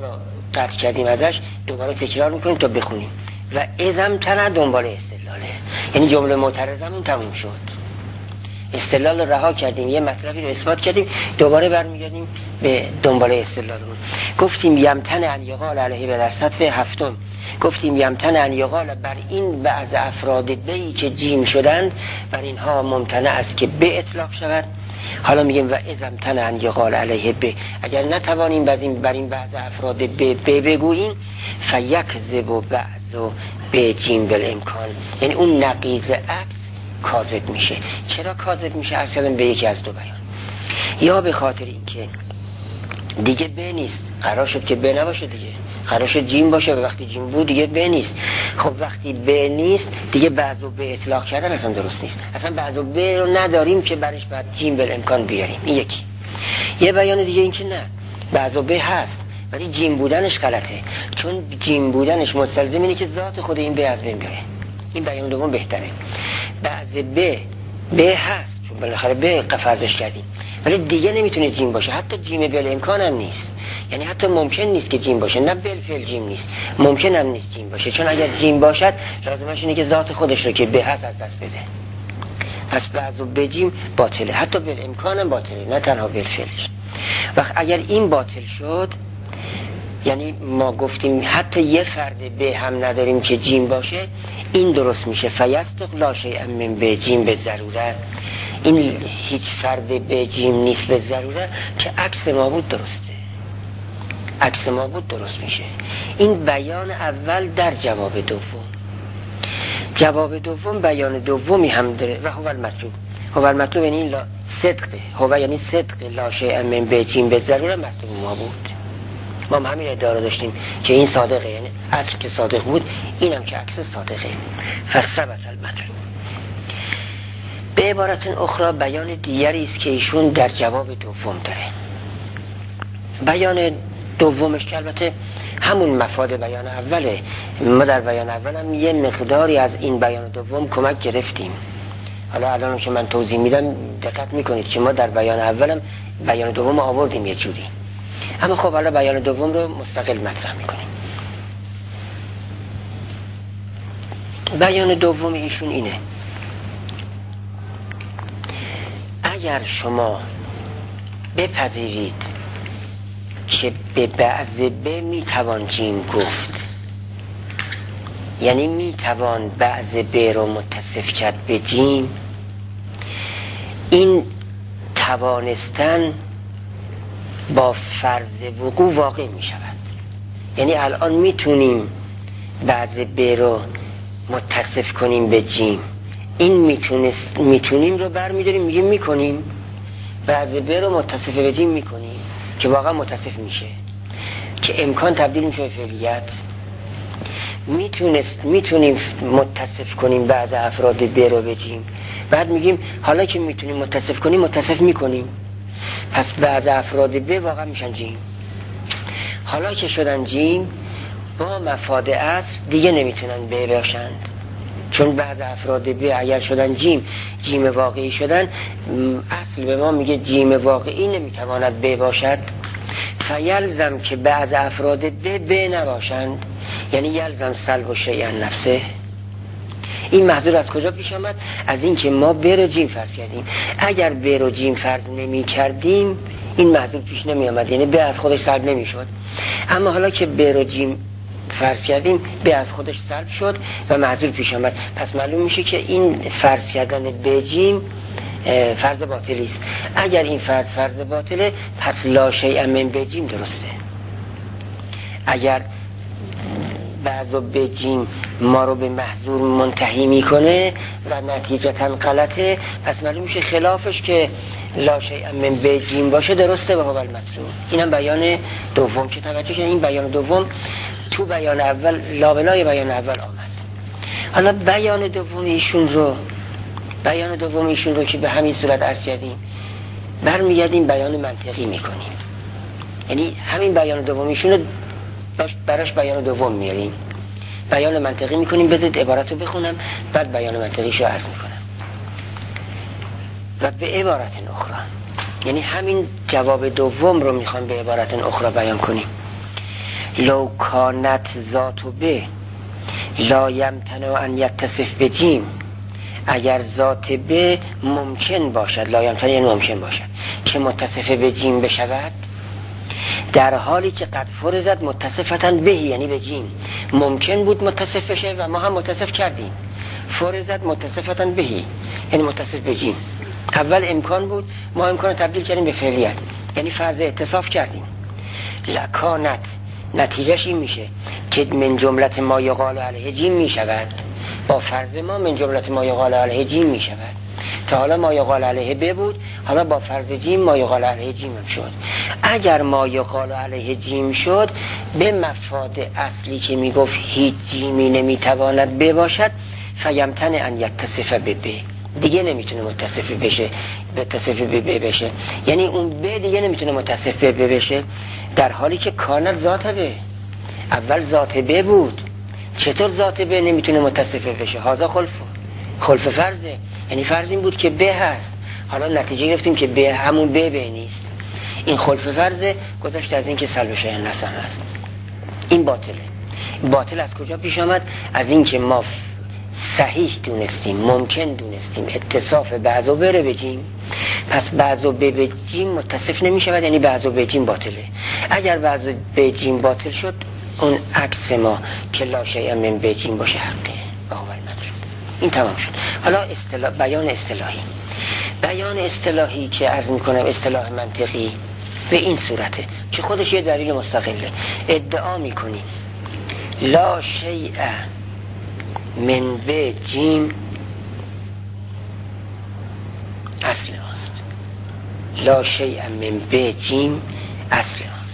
A: قطع کردیم ازش دوباره تکرار میکنیم تا بخونیم. و ازم تنه دنبال استدلاله، یعنی جمله معترضمون تموم شد، استدلال رو رها کردیم، یه مطلبی رو اثبات کردیم، دوباره برمیگردیم به دنبال استدلالمون. گفتیم یمتن ان یقال علیه به در صفحه 7 گفتیم یمتن ان یقال بر این بعض افراد بی که جیم شدند بر اینها ممتنع است که به اطلاق شود. حالا میگیم و ازمتن ان یقال علیه به، اگر نتوانیم بر این بعض افراد به بگوییم فیکذب و بعض و به جیم بالامکان، یعنی اون نقیض عکس کاذب میشه. چرا کاذب میشه؟ ارسلن به یکی از دو بیان، یا به خاطر اینکه دیگه به نیست، قرار شد که به نباشه دیگه، قرار شد جیم باشه و وقتی جیم بود دیگه به نیست. خب وقتی به نیست دیگه بعضو به اطلاق کردن اصلا درست نیست، اصلا بعضو به رو نداریم که برش بعد جیم بالامکان بیاریم. این یکی. یه بیان دیگه این که نه، بعضو به هست ولی جیم بودنش غلطه، چون جیم بودنش مستلزم اینه که ذات خود این به از بین بره. این بیان دوم بهتره. بعض به هست چون بالاخره به فرضش کردیم، ولی دیگه نمیتونه جیم باشه، حتی جیم بالامکان هم نیست، یعنی حتی ممکن نیست که جیم باشه، نه بالفعل جیم نیست، ممکن هم نیست جیم باشه، چون اگر جیم باشد لازمش اینه که ذات خودش رو که به هست از دست بده. پس بعضو به جیم باطله، حتی بالامکان هم باطله، نه تنها بالفعلش. وقت اگر این باطل شد، یعنی ما گفتیم حتی یه فرد به هم نداریم که جیم باشه، این درست میشه فیستق لا شیء من به جیم به ضروره، این هیچ فرد به جیم نیست به ضروره، که عکس ما بود درسته، عکس ما بود درست میشه. این بیان اول در جواب دوم. جواب دوم بیان دومی هم داره و هو المطلوب. هو المطلوب یعنی این صدقه، هو یعنی صدق لا شیء من به جیم به ضروره مطلوب ما بود. ما هم همین ادعا داشتیم که این صادقه، یعنی اصل که صادق بود اینم که عکس صادقه. فثبت المطلوب. به عبارت اخرى بیان دیگری است که ایشون در جواب دوم داره. بیان دومش که البته همون مفاد بیان اوله، ما در بیان اول هم یه مقداری از این بیان دوم کمک گرفتیم. حالا الان که من توضیح میدم دقت میکنید که ما در بیان اولم بیان دوم آوردیم یه جوری، اما خب حالا بیان دوم رو مستقل مطرح میکنیم. بیان دوم ایشون اینه: اگر شما بپذیرید که به بعض به میتوان جیم گفت، یعنی میتوان بعض به رو متصف کرد به جیم، این توانستن با فرض وقوع واقع می شود. یعنی الان میتونیم بعض به رو متصف کنیم به جیم، این میتونیم رو برمیداریم میگیم میکنیم، بعض به رو متصف به جیم میکنیم که واقعا متصف میشه، که امکان تبدیل میشه به فعلیت. میتونیم متصف کنیم بعض افراد به رو به جیم، بعد میگیم حالا که میتونیم متصف کنیم متصف میکنیم، پس بعض افراد به واقعا میشن جیم. حالا که شدن جیم با مفاد اصل دیگه نمیتونن به باشند، چون بعض افراد به اگر شدن جیم واقعی شدن، اصل به ما میگه جیم واقعی نمیتواند به باشد. فیلزم که بعض افراد به نباشند، یعنی یلزم سلب و شیئا نفسه. این محضور از کجا پیش آمد؟ از این که ما به رو جیم فرض کردیم. اگر به رو جیم فرض نمی کردیم این محضور پیش نمی آمد، یعنی به از خودش سلب نمی شد. اما حالا که به رو جیم فرض کردیم به از خودش سلب شد و محضور پیش آمد، پس معلوم میشه که این فرض کردن به جیم فرض باطلی است. اگر این فرض باطله پس لا شیء من به جیم درسته. اگر بعضو به جیم ما رو به محضور منتهی میکنه و نتیجتاً غلطه، پس معلوم میشه خلافش که لا شیء من به جیم باشه درسته و هو المطلوب. اینم بیان دوم که توجه کنید، این بیان دوم تو بیان اول لابلای بیان اول آمد. حالا بیان دوم ایشون رو که به همین صورت عرض کردیم برمیگردیم بیان منطقی میکنیم، یعنی همین بیان دوم ایشون رو براش بیان دوم میاریم، بیان منطقی میکنیم. بذارید عبارت رو بخونم بعد بیان منطقیشو عرض میکنم. و به عبارت اخرى، یعنی همین جواب دوم رو میخوام به عبارت اخرى بیان کنیم. لو کانت ذات به لا یمتنع ان یتصف به جیم، اگر ذات به ممکن باشد، لا یمتنع یعنی ممکن باشد که متصف به جیم بشود، در حالی که قد فرضت متصفتا به یعنی به جیم، ممکن بود متصف بشه و ما هم متصف کردیم. فرضت متصفتا به یعنی متصف به جیم، اول امکان بود، ما امکان تبدیل کردیم به فعلیت، یعنی فرض اتصاف کردیم. لکانت نتیجهش این میشه که من جملت ما یقال علیه جیم میشود، با فرض ما من جملت ما یقال علیه جیم میشود. تا حالا ما یقال علیه ب بود، حالا با فرض جیم ما یقال علیه جیم هم شد. اگر ما یقال علیه جیم شد، به مفاد اصلی که میگفت هیچ جیمی نمیتواند ب باشد، فیمتنع ان یتصف به ب، دیگه نمیتونه متصف بشه، متصف به ب بشه، یعنی اون ب دیگه نمیتونه متصف به ب بشه، در حالی که کانت ذات ب، اول ذات ب بود، چطور ذات ب نمیتونه متصف بشه؟ هذا خلف فرضه، یعنی فرض این بود که ب هست، حالا نتیجه گرفتیم که ب همون ب نیست، این خلف فرضه، گذشته از این که سلب شیء نصب هست. این باطله. باطل از کجا پیش آمد؟ از این که ما صحیح دونستیم، ممکن دونستیم اتصاف بعض و بره بجیم، پس بعض و بجیم متصف نمی شود، یعنی بعض و بجیم باطله. اگر بعض و بجیم باطل شد، اون عکس ما که لا شیء من بجیم باشه حقه، باور نداره. این تمام شد. حالا بیان اصطلاحی که عرض میکنم اصطلاح منطقی به این صورته که خودش یه دلیل مستقله. ادعا میکنیم لا شیء من به جیم اصل ماست، لا شیء من به جیم اصل ماست.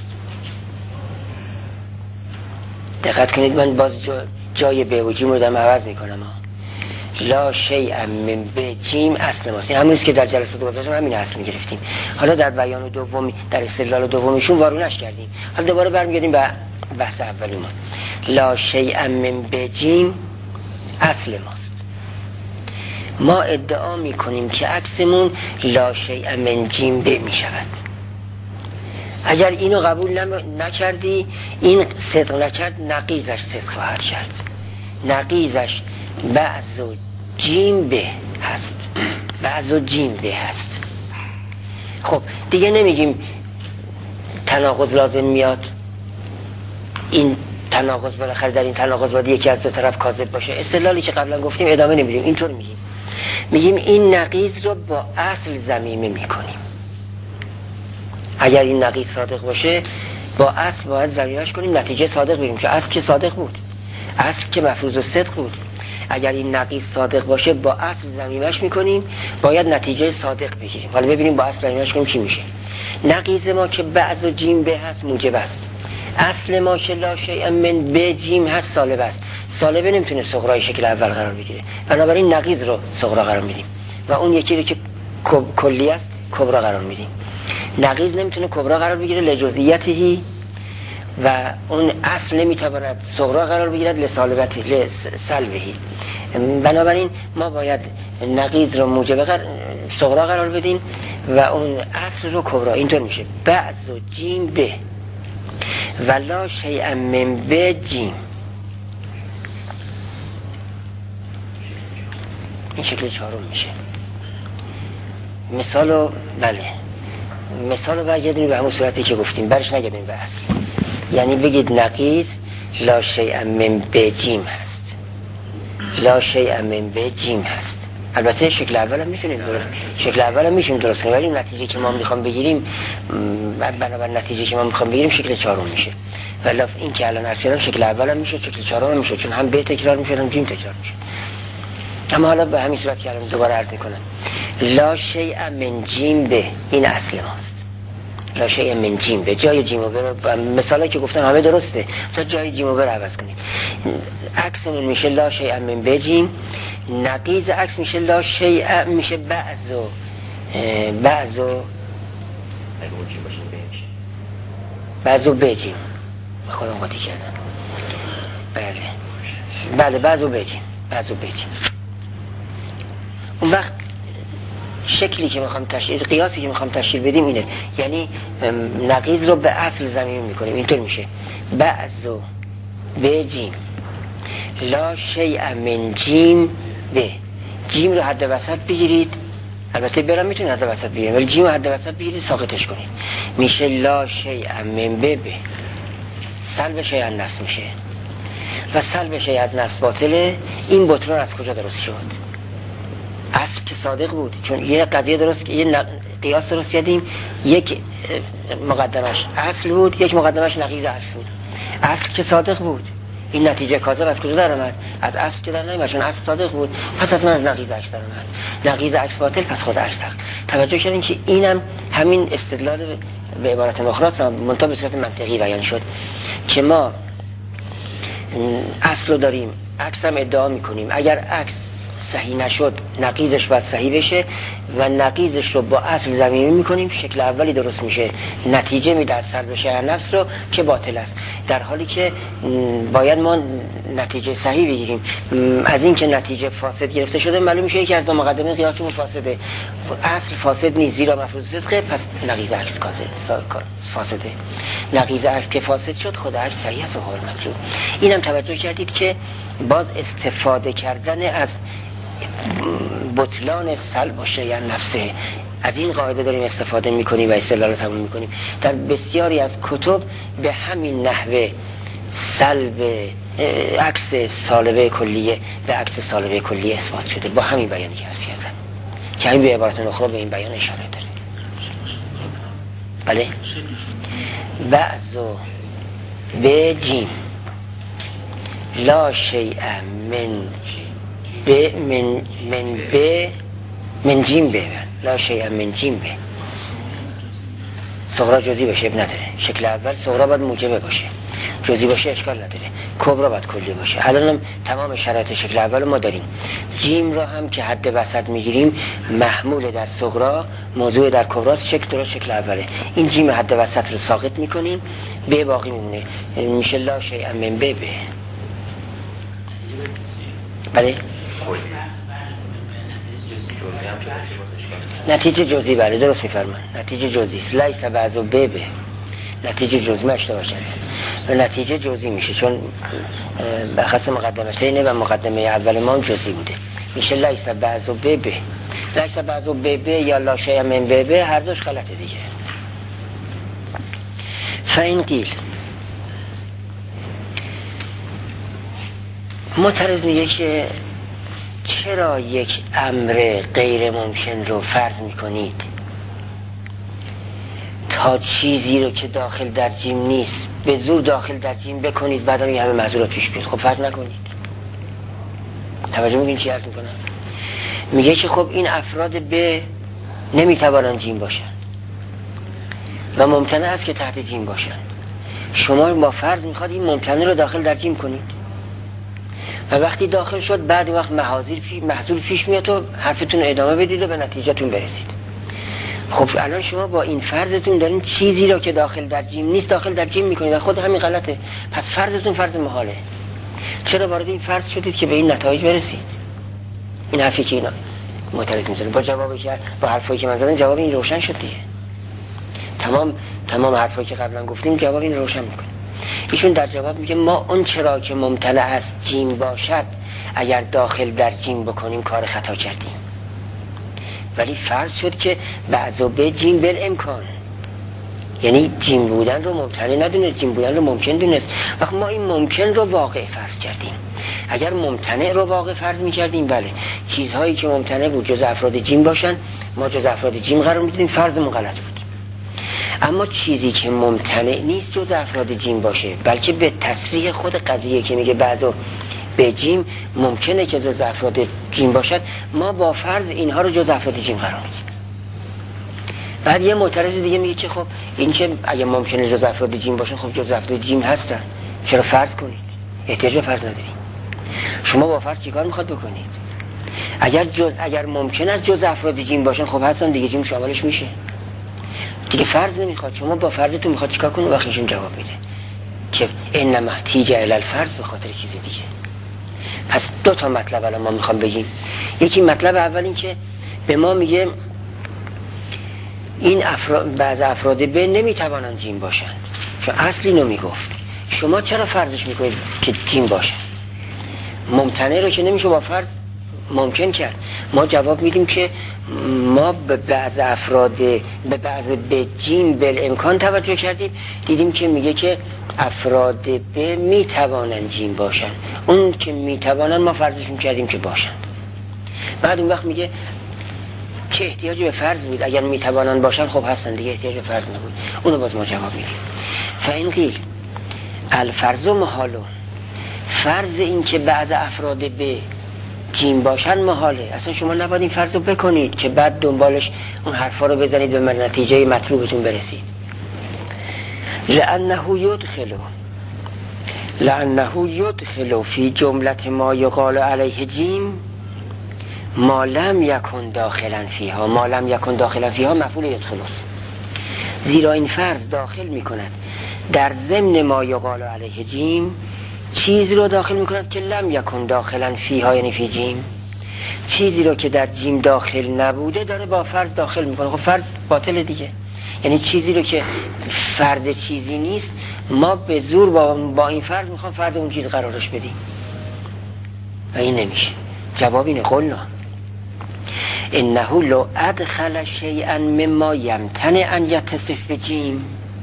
A: دقت کنید، من باز جای به و جیم رو دارم عوض میکنم. لا شیء من به جیم اصل ماست، این همونیست که در جلسه گذشته همین اصل میگرفتیم، حالا در بیان دومی، در استدلال دومیشون وارونش کردیم، حالا دوباره برمیگردیم به بحث اولی ما. لا شیء من به جیم اصل ماست. ما ادعا میکنیم که عکسمون لا شیء من جیم ب میشود. اگر اینو قبول نکردی، این صدق نکرد، نقیزش صدق خواهد کرد. نقیزش بعض و جیم به هست، بعض و جیم به هست. خب دیگه نمیگیم تناقض لازم میاد، این تناقض بالاخره در این تناقض باید یکی از دو طرف کاذب باشه، استدلالی که قبلا گفتیم ادامه نمیدیم، اینطور میگیم این نقیض رو با اصل ضمیمه میکنیم. اگر این نقیض صادق باشه، با اصل باید ضمیمش کنیم، نتیجه صادق بگیریم، که اصل که صادق بود، اصل که مفروض الصدق بود. اگر این نقیض صادق باشه، با اصل ضمیمش میکنیم، باید نتیجه صادق بگیریم. حالا ببینیم با اصل ضمیمش کنیم چی میشه. نقیض ما که بعض و جیم به هست موجب است، اصل ما که لا شیء من به جیم هست سالب است. سالبه نمیتونه صغرای شکل اول قرار بگیره، بنابراین نقیض رو صغرا قرار میدیم و اون یکی رو که کلی است کبرا قرار میدیم. نقیض نمیتونه کبرا قرار بگیره لجزئیاتی و اون اصل نمیتواند صغرا قرار بگیرد لسالبتی لسلبهی. بنابراین ما باید نقیض رو موجب صغرا قرار بدیم و اون اصل رو کبرا. اینطور میشه بعض و جیم به و لا شیء من به جیم. این شکل چهارم میشه. مثالو برگردونیم به همون صورتی که گفتیم، برش نگردونیم به اصل. یعنی بگید نقیض لا شیء من به جیم هست، لا شیء من به جیم هست. البته شکل اول هم میتونیم درست کنیم، ولی نتیجه که ما میخوام بگیریم، بنابر نتیجه که ما میخوام بگیریم شکل چهارم میشه. ولی این که الان ارسیدم شکل اول هم میشه، شکل چهارم هم میشه، چون هم به تکرار میشه هم جیم تکرار میشه. اما حالا به همین صورت که الان دوباره عرض میکنم، لا شیء من جیم به این اصل ماست. لا شیء من جیم به، جای جیم و به مثالی که گفتم همه درسته، تا جای جیم و به عوض کنید. عکس اون میشه لا شیء من به جیم، نقیض عکس میشه لا شیء، میشه بعضو به جیم. خودم قاطی کردم. بله بعضو به جیم. اون وقت شکلی که میخوام تشکیل، قیاسی که میخوام تشکیل بدیم اینه، یعنی نقیض رو به اصل ضمیمی میکنیم. اینطور میشه بعضو به جیم لا شیء من جیم به. جیم رو حد وسط بگیرید، البته برام میتونید حد وسط بگیرید، ولی جیم رو حد وسط بگیرید ساقطش کنید، میشه لا شیء من به. سلب شیء از نفس میشه و سلب شیء از نفس باطله. این بطلان از کجا درست شد؟ اصل که صادق بود، چون یه قضیه درست، یه قیاس درست کردیم، یک مقدمش اصل بود، یک مقدمش نقیض اصل بود. اصل که صادق بود، این نتیجه کاذب از کجا در اومد؟ از اصل که در نمیاد، چون اصل صادق بود، پس حتما از نقیض عکس در اومد. نقیض عکس باطل، پس خود عکس حق. توجه کردین که اینم همین استدلال به عبارت اخراست، منتها به صورت منطقی بیان شد که ما اصل رو داریم، عکس هم ادعا میکنیم. اگر عکس صحیح نشد نقیضش باید صحیح بشه و نقیضش رو با اصل ضمیمی میکنیم، شکل اولی درست میشه، نتیجه میده از سلب شیء نفس رو که باطل است، در حالی که باید ما نتیجه صحیح بگیریم. از این که نتیجه فاسد گرفته شده معلوم میشه که از دو مقدمه قیاسمون فاسده. اصل فاسد نیست زیرا مفروض صدقه، پس نقیض عکس فاسده. نقیض عکس که فاسد شد خود عکس صحیح است و هو المطلوب. اینم توجه کردید که باز استفاده کردن از بطلان سلب شیء نفسه، از این قاعده داریم استفاده میکنیم و استدلال رو تموم میکنیم. در بسیاری از کتب به همین نحوه سلب عکس سالبه کلیه و عکس سالبه کلیه اثبات شده، با همین بیانی که عرض کردم که همین به عبارت اخرى به این بیان اشاره داره. بله بعضو به جیم لا شیء من جیم به لا شیء من جیم به. صغرا جزئی باشه نداره، شکل اول صغرا باید موجبه باشه، جزئی باشه اشکال نداره، کبرا باید کلی باشه. الان تمام شرایط شکل اول ما داریم. جیم را هم که حد وسط میگیریم محمول در صغرا، موضوع در کبراست، شکل درست شکل اوله. این جیم حد وسط رو ساقط میکنیم، به باقی میمونه، میشه لا شیء من به. بله نتیجه جزئی، بله درست میفرمان، نتیجه جزئی است. لیس بعضو به نتیجه جزئی اشتباه شده و نتیجه جزئی میشه، چون بخاطر مقدمتینه و مقدمه اول ما جزئی بوده، میشه لیس بعضو به لیس بعضو به یا لا شیء من به، هر دوش غلطه دیگه. فاین قیل، معترض میگه که چرا یک امر غیر ممکن رو فرض میکنید تا چیزی رو که داخل در جیم نیست به زور داخل در جیم بکنید، بعدم این همه معذور پیش بیاد؟ خب فرض نکنید. توجه میکنید چی عرض میکنم؟ میگه که خب این افراد به نمیتوانن جیم باشن و ممکنه است که تحت جیم باشن. شما با فرض میخواد این ممکنه رو داخل در جیم کنید و وقتی داخل شد بعد وقت محضور پیش میاد و حرفتون ادامه بدید و به نتیجهتون برسید. خب الان شما با این فرضتون دارین چیزی رو که داخل در جیم نیست داخل در جیم میکنید و خود همین غلطه، پس فرضتون فرض محاله. چرا وارد این فرض شدید که به این نتایج برسید؟ این حرفی که اینا معترض میزنه با جوابی که با حرفایی که من زدم جواب این روشن شد دیگه. تمام حرفایی که قبلا گفتیم جواب این روشن میکنه. ایشون در جواب میگه ما اون چرا که ممتنع است جیم باشد اگر داخل در جیم بکنیم کار خطا کردیم، ولی فرض شد که بعضو به جیم بالامکان، یعنی جیم بودن رو ممتنع ندونست، جیم بودن رو ممکن دونست. وقت ما این ممکن رو واقع فرض کردیم. اگر ممتنع رو واقع فرض میکردیم بله چیزهایی که ممتنع بود جز افراد جیم باشن ما جز افراد جیم قرار میدونیم، فرضمون غلط بود. اما چیزی که ممتنع نیست جز افراد جیم باشه، بلکه به تصریح خود قضیه که میگه بعضو به جیم ممکنه که جز افراد جیم باشد، ما با فرض اینها رو جز افراد جیم قرار میدیم. بعد یه معترض دیگه میگه که خب این که اگه ممکنه جز افراد جیم باشن خب جز افراد جیم هستن، چرا فرض کنید؟ احتیاج به فرض نداریم. شما با فرض چیکار میخواد بکنید؟ اگر ممکن است جز افراد جیم باشن خب هستن دیگه، جیم شاملش میشه دیگه، فرض نمیخواد. شما با فرضتون میخواد چیکار کنه؟ وقتشون جواب میده که انما احتیاج الی الفرض به خاطر چیز دیگه. پس دو تا مطلب الان ما میخوام بگیم. یکی مطلب اول این که به ما میگه این بعض افراد به نمیتوانند جیم باشن، چون اصلی اینو میگفت. شما چرا فرضش میکنید که جیم باشن؟ ممتنع رو که نمیشه با فرض ممکن کرد. ما جواب میدیم که ما به بعض افراد به جیم بالامکان توجه کردیم، دیدیم که میگه که افراد به میتوانند جیم باشن. اون که میتوانند ما فرضشون کردیم که باشن. بعد اون وقت میگه چه احتیاجی به فرض بود؟ اگر میتوانند باشن خب هستن دیگه، احتیاج به فرض نبود. اونو باز ما جواب میدیم. فاین قیل الفرض محالو، فرض این که بعض افراد به جیم باشن محاله. اصلا شما نباید این فرض رو بکنید که بعد دنبالش اون حرفا رو بزنید به نتیجه مطلوبتون برسید. لأنه یدخل فی جملت ما یقال علیه جیم ما لم یکن داخلا فیها. ما لم یکن داخلا فیها مفعول یدخل است، زیرا این فرض داخل میکند در ضمن ما یقال علیه جیم چیزی رو داخل میکند که لم یکن داخلا فیها، یعنی فی جیم. چیزی رو که در جیم داخل نبوده داره با فرض داخل میکنه. خب فرض باطل دیگه، یعنی چیزی رو که فرد چیزی نیست ما به زور با این فرض میخوام فرد اون چیز قرارش بدیم و این نمیشه. جواب اینه قلنا انه لو ادخل شیئا مما یمتنع ان یتصف بجیم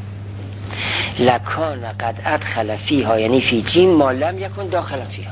A: لکان قد ادخل فیها، یعنی فی جیم ما لم یکن داخل فیها.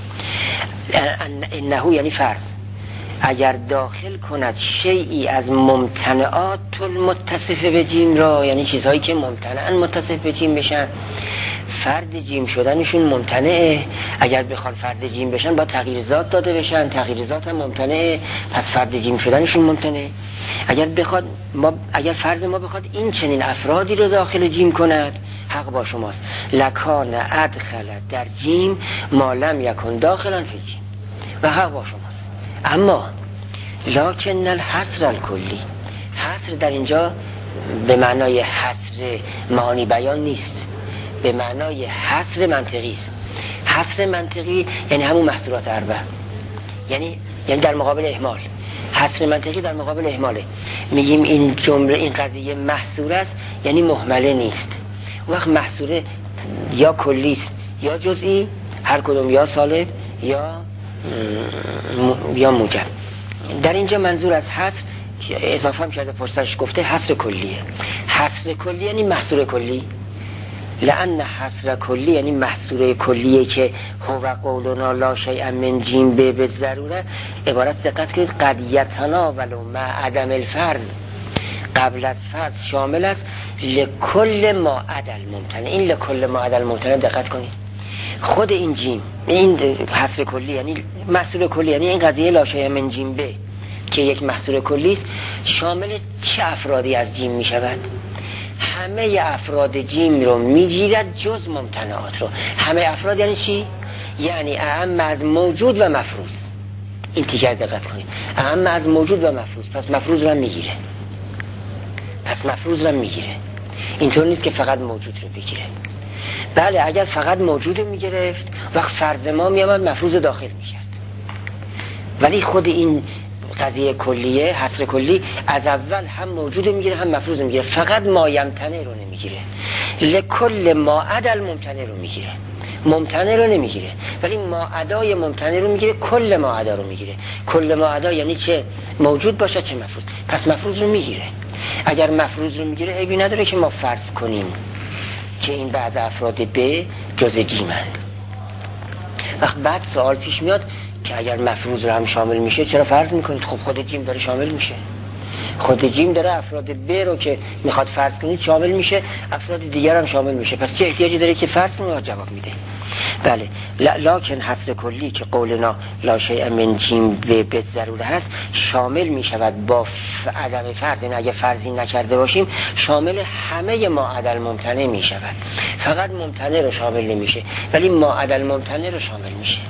A: انه یعنی فرض، اگر داخل کند شیئی از ممتنعات المتصف به جیم را، یعنی چیزهایی که ممتنعن متصف به جیم بشن، فرد جیم شدنشون ممتنعه. اگر بخوان فرد جیم بشن با تغییر ذات داده بشن، تغییر ذات هم ممتنعه، پس فرد جیم شدنشون ممتنعه. اگر فرض ما بخواد این چنین افرادی رو داخل جیم کند، حق با شماست. لکان ادخل در جیم ما لم یکن داخلا فی جیم، و حق با شماست. اما لکن الحصر الکلی، حصر در اینجا به معنای حصر معانی بیان نیست، به معنای حصر منطقی است. حصر منطقی یعنی همون محصولات اربع، یعنی در مقابل اهمال. حصر منطقی در مقابل اهماله. میگیم این جمله، این قضیه محصور است یعنی مهمله نیست. وقت محصوره یا کلی است یا جزئی، هر کدوم یا سالب یا موجب. در اینجا منظور از حصر اضافه هم شده پرسش گفته حصر کلیه. حصر کلی یعنی محصور کلی. لأن حصر کلی یعنی محصور کلیه که هو قولنا لا شیء من جیم به ضروره. عبارت دقت کنید قد یتناول مع عدم الفرض، قبل از فرض شامل است لکل ما عدل ممتنع. این لکل ما عدل ممتنع دقت کنید. خود این جیم، این حصر کلی یعنی محصول کلی، یعنی این قضیه لا شیء من جیم به که یک محصول کلی است، شامل چه افرادی از جیم می شود؟ همه افراد جیم رو میگیرد جز ممتنعات رو. همه افراد یعنی چی؟ یعنی اعم از موجود و مفروض. این تیکر دقت کنید، اعم از موجود و مفروض، پس مفروض رو میگیره. اینطور نیست که فقط موجود رو بگیره. بله اگر فقط موجود رو میگرفت وقت فرض ما میامد مفروض داخل میشد، ولی خود این قضیه کلیه، حصر کلی، از اول هم موجود رو میگیره هم مفروض رو میگیره، فقط ما یمتنع رو نمیگیره. لکل ما عدل ممتنع رو میگیره، ممتنع رو نمیگیره، ولی ما عدای ممتنع رو میگیره، کل ما عدا رو میگیره. کل ما عدا یعنی چه موجود باشه چه مفروض، پس مفروض رو میگیره. اگر مفروض رو میگیره عیبی نداره که ما فرض کنیم که این بعض افراد به جز جیمند. وقت بعد سوال پیش میاد که اگر مفروض رو هم شامل میشه چرا فرض میکنید؟ خب خود جیم داره شامل میشه، خود جیم داره افراد ب رو که میخواد فرض کنید شامل میشه، افراد دیگر هم شامل میشه، پس چه احتیاجی داره که فرض کنید؟ جواب میده بله. لکن حصر کلی که قولنا لا شیء من جیم به ضروره هست شامل میشود با عدم فرض. یعنی اگه فرضی نکرده باشیم شامل همه ما عدل ممتنع میشود، فقط ممتنع رو شامل نمیشه ولی ما عدل ممتنع رو شامل میشه.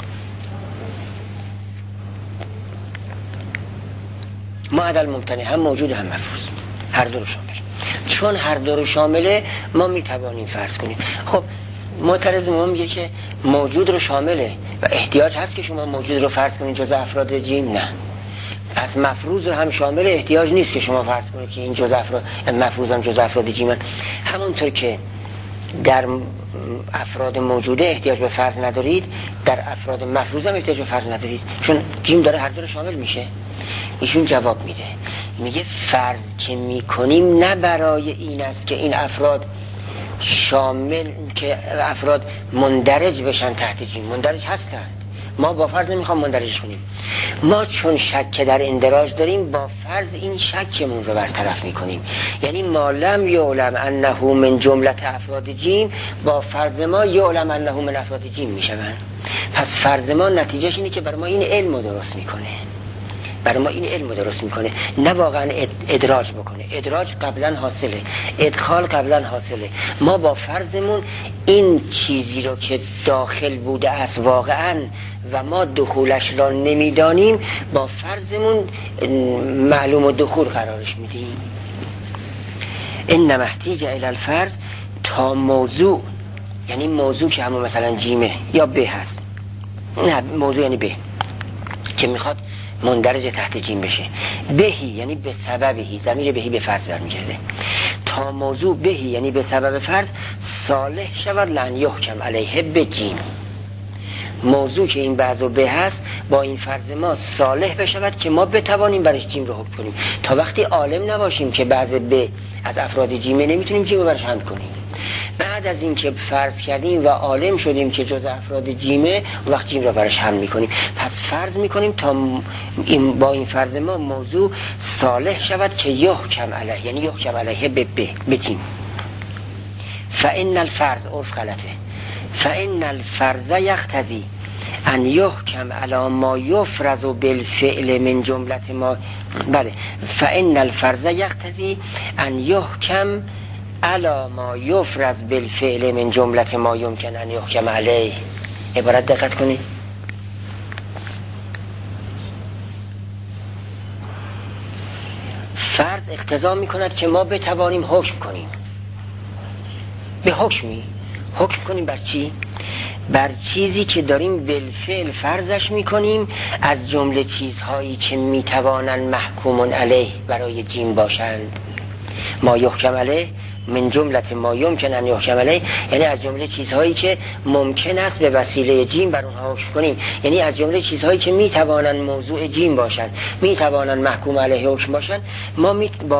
A: ما عدل ممتنع هم موجود هم مفروض، هر دو رو شامل. چون هر دو رو شامله ما میتوانیم فرض کنیم. خب معترض ما میگه که موجود رو شامله و احتیاج هست که شما موجود رو فرض کنید جز افراد جیم. نه، پس مفروض رو هم شامل احتیاج نیست که شما فرض کنید که این جزء افراد مفروض هم جزء افراد جیمن. همونطور که در افراد موجوده احتیاج به فرض ندارید، در افراد مفروض هم احتیاج به فرض ندارید، چون جیم داره هر دو رو شامل میشه. ایشون جواب میده، میگه فرض که میکنیم نه برای این است که این افراد شامل، که افراد مندرج بشن تحت جیم، مندرج هستند، ما با فرض نمیخوام مندرج کنیم. ما چون شک در اندراج داریم با فرض این شکمون رو برطرف میکنیم. یعنی ما لم یعلم انه من جملت افراد جیم، با فرض ما یعلم انه من افراد جیم میشوند. پس فرض ما نتیجهش اینه که برای ما این علم رو درست میکنه، برای ما این علم رو درست میکنه، نه واقعا ادراج بکنه. ادراج قبلا حاصله، ادخال قبلا حاصله. ما با فرضمون این چیزی رو که داخل بوده است واقعا و ما دخولش را نمیدانیم، با فرضمون معلوم دخول قرارش میدیم. انما احتیج الی الفرض، تا موضوع، یعنی موضوع که همون مثلا جیمه یا به هست، نه موضوع یعنی به که میخواد مندرج تحت جیم بشه، بهی یعنی به سببی، ضمیر بهی به فرض برمیگرده. تا موضوع بهی یعنی به سبب فرض صالح شود لن یحکم علیه به جیم، موضوع که این بعض و به هست با این فرض ما صالح بشود که ما بتوانیم برش جیم رو حکم کنیم. تا وقتی عالم نباشیم که بعض به از افراد جیمه نمیتونیم جیم رو برش حمل کنیم. بعد از این که فرض کردیم و عالم شدیم که جز افراد جیمه، وقت جیم را برش حمل میکنیم. پس فرض میکنیم تا با این فرض ما موضوع صالح شود که یحکم علیه، یعنی یحکم علیه به جیم. فإن الفرض عرف غلطه، فإن الفرض یقتضی ان یحکم علی ما یفرض بالفعل من جملت ما، بله، فإن الفرض یقتضی ان یحکم علی ما یفرض بالفعل من جملت ما یمکن ان یحکم علیه. عبارت دقت کنید. فرض اقتضا میکند که ما بتوانیم حکم کنیم، به حکمی حکم کنیم. بر چی؟ بر چیزی که داریم بالفعل فرضش میکنیم، از جمله چیزهایی که میتوانن محکوم علیه برای جیم باشند. ما یحکم علیه من جملت ما یمکن ان یحکم علیه، یعنی از جمله چیزهایی که ممکن است به وسیله جیم بر اونها حکم کنیم، یعنی از جمله چیزهایی که میتوانن موضوع جیم باشند، میتوانن محکوم علیه حکم باشند. ما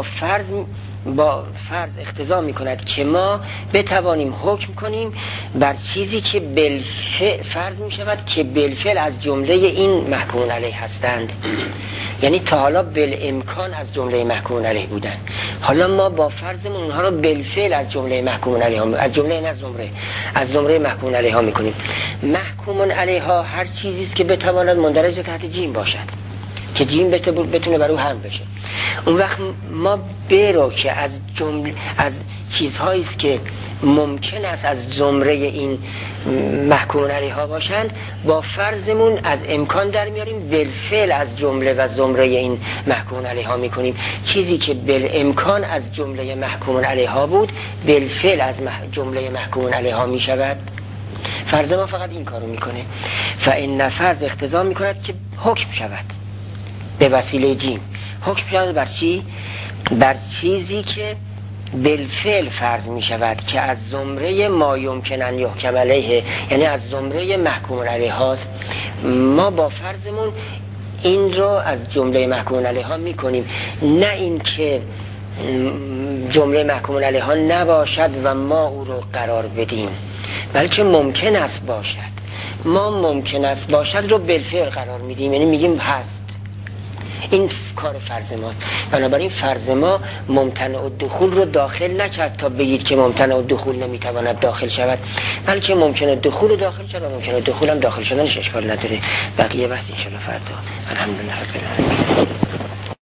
A: با فرض اقتضا میکند که ما بتوانیم حکم کنیم بر چیزی که بالفعل فرض میشود که بالفعل از جمله این محکوم علیه هستند. یعنی تا حالا بالامکان از جمله محکوم علیه بودن، حالا ما با فرضمون اونها رو بالفعل از جمله محکوم علیه ها، از جمله نه از زمره محکوم علیه ها میکنیم. محکوم علیه ها هر چیزی است که بتواند مندرج تحت جیم باشد، که جیم بتونه بر او حمل بشه. اون وقت ما برو که از چیزهایی است که ممکن است از زمره این محکوم علیه ها باشند، با فرضمون از امکان در میاریم، بالفعل از جمله و زمره این محکوم علیه ها میکنیم. چیزی که بالامکان از جمله محکوم علیه ها بود، بالفعل از جمله محکوم علیه ها میشود. فرض ما فقط این کارو میکنه. فإن فرض اقتضا میکند که حکم شود به وسیله جیم. حکم شود بر چی؟ بر چیزی که بالفعل فرض می شود که از زمره ما یمکن ان یحکم علیه، یعنی از زمره محکوم علیه هاست. ما با فرضمون این رو از جمله محکوم علیه ها می کنیم، نه این که جمله محکوم علیه ها نباشد و ما او رو قرار بدیم، بلکه ممکن است باشد. ما ممکن است باشد رو بالفعل قرار میدیم، یعنی میگیم هست. این کار فرض ماست. بنابراین فرض ما ممتنع الدخول رو داخل نکرد تا بگید که ممتنع الدخول نمیتواند داخل شود، بلکه ممکن الدخول رو داخل شد و ممکن الدخول هم داخل شدنش اشکال نداره. بقیه بحث ان شاء الله فردا. الحمدلله رب العالمین.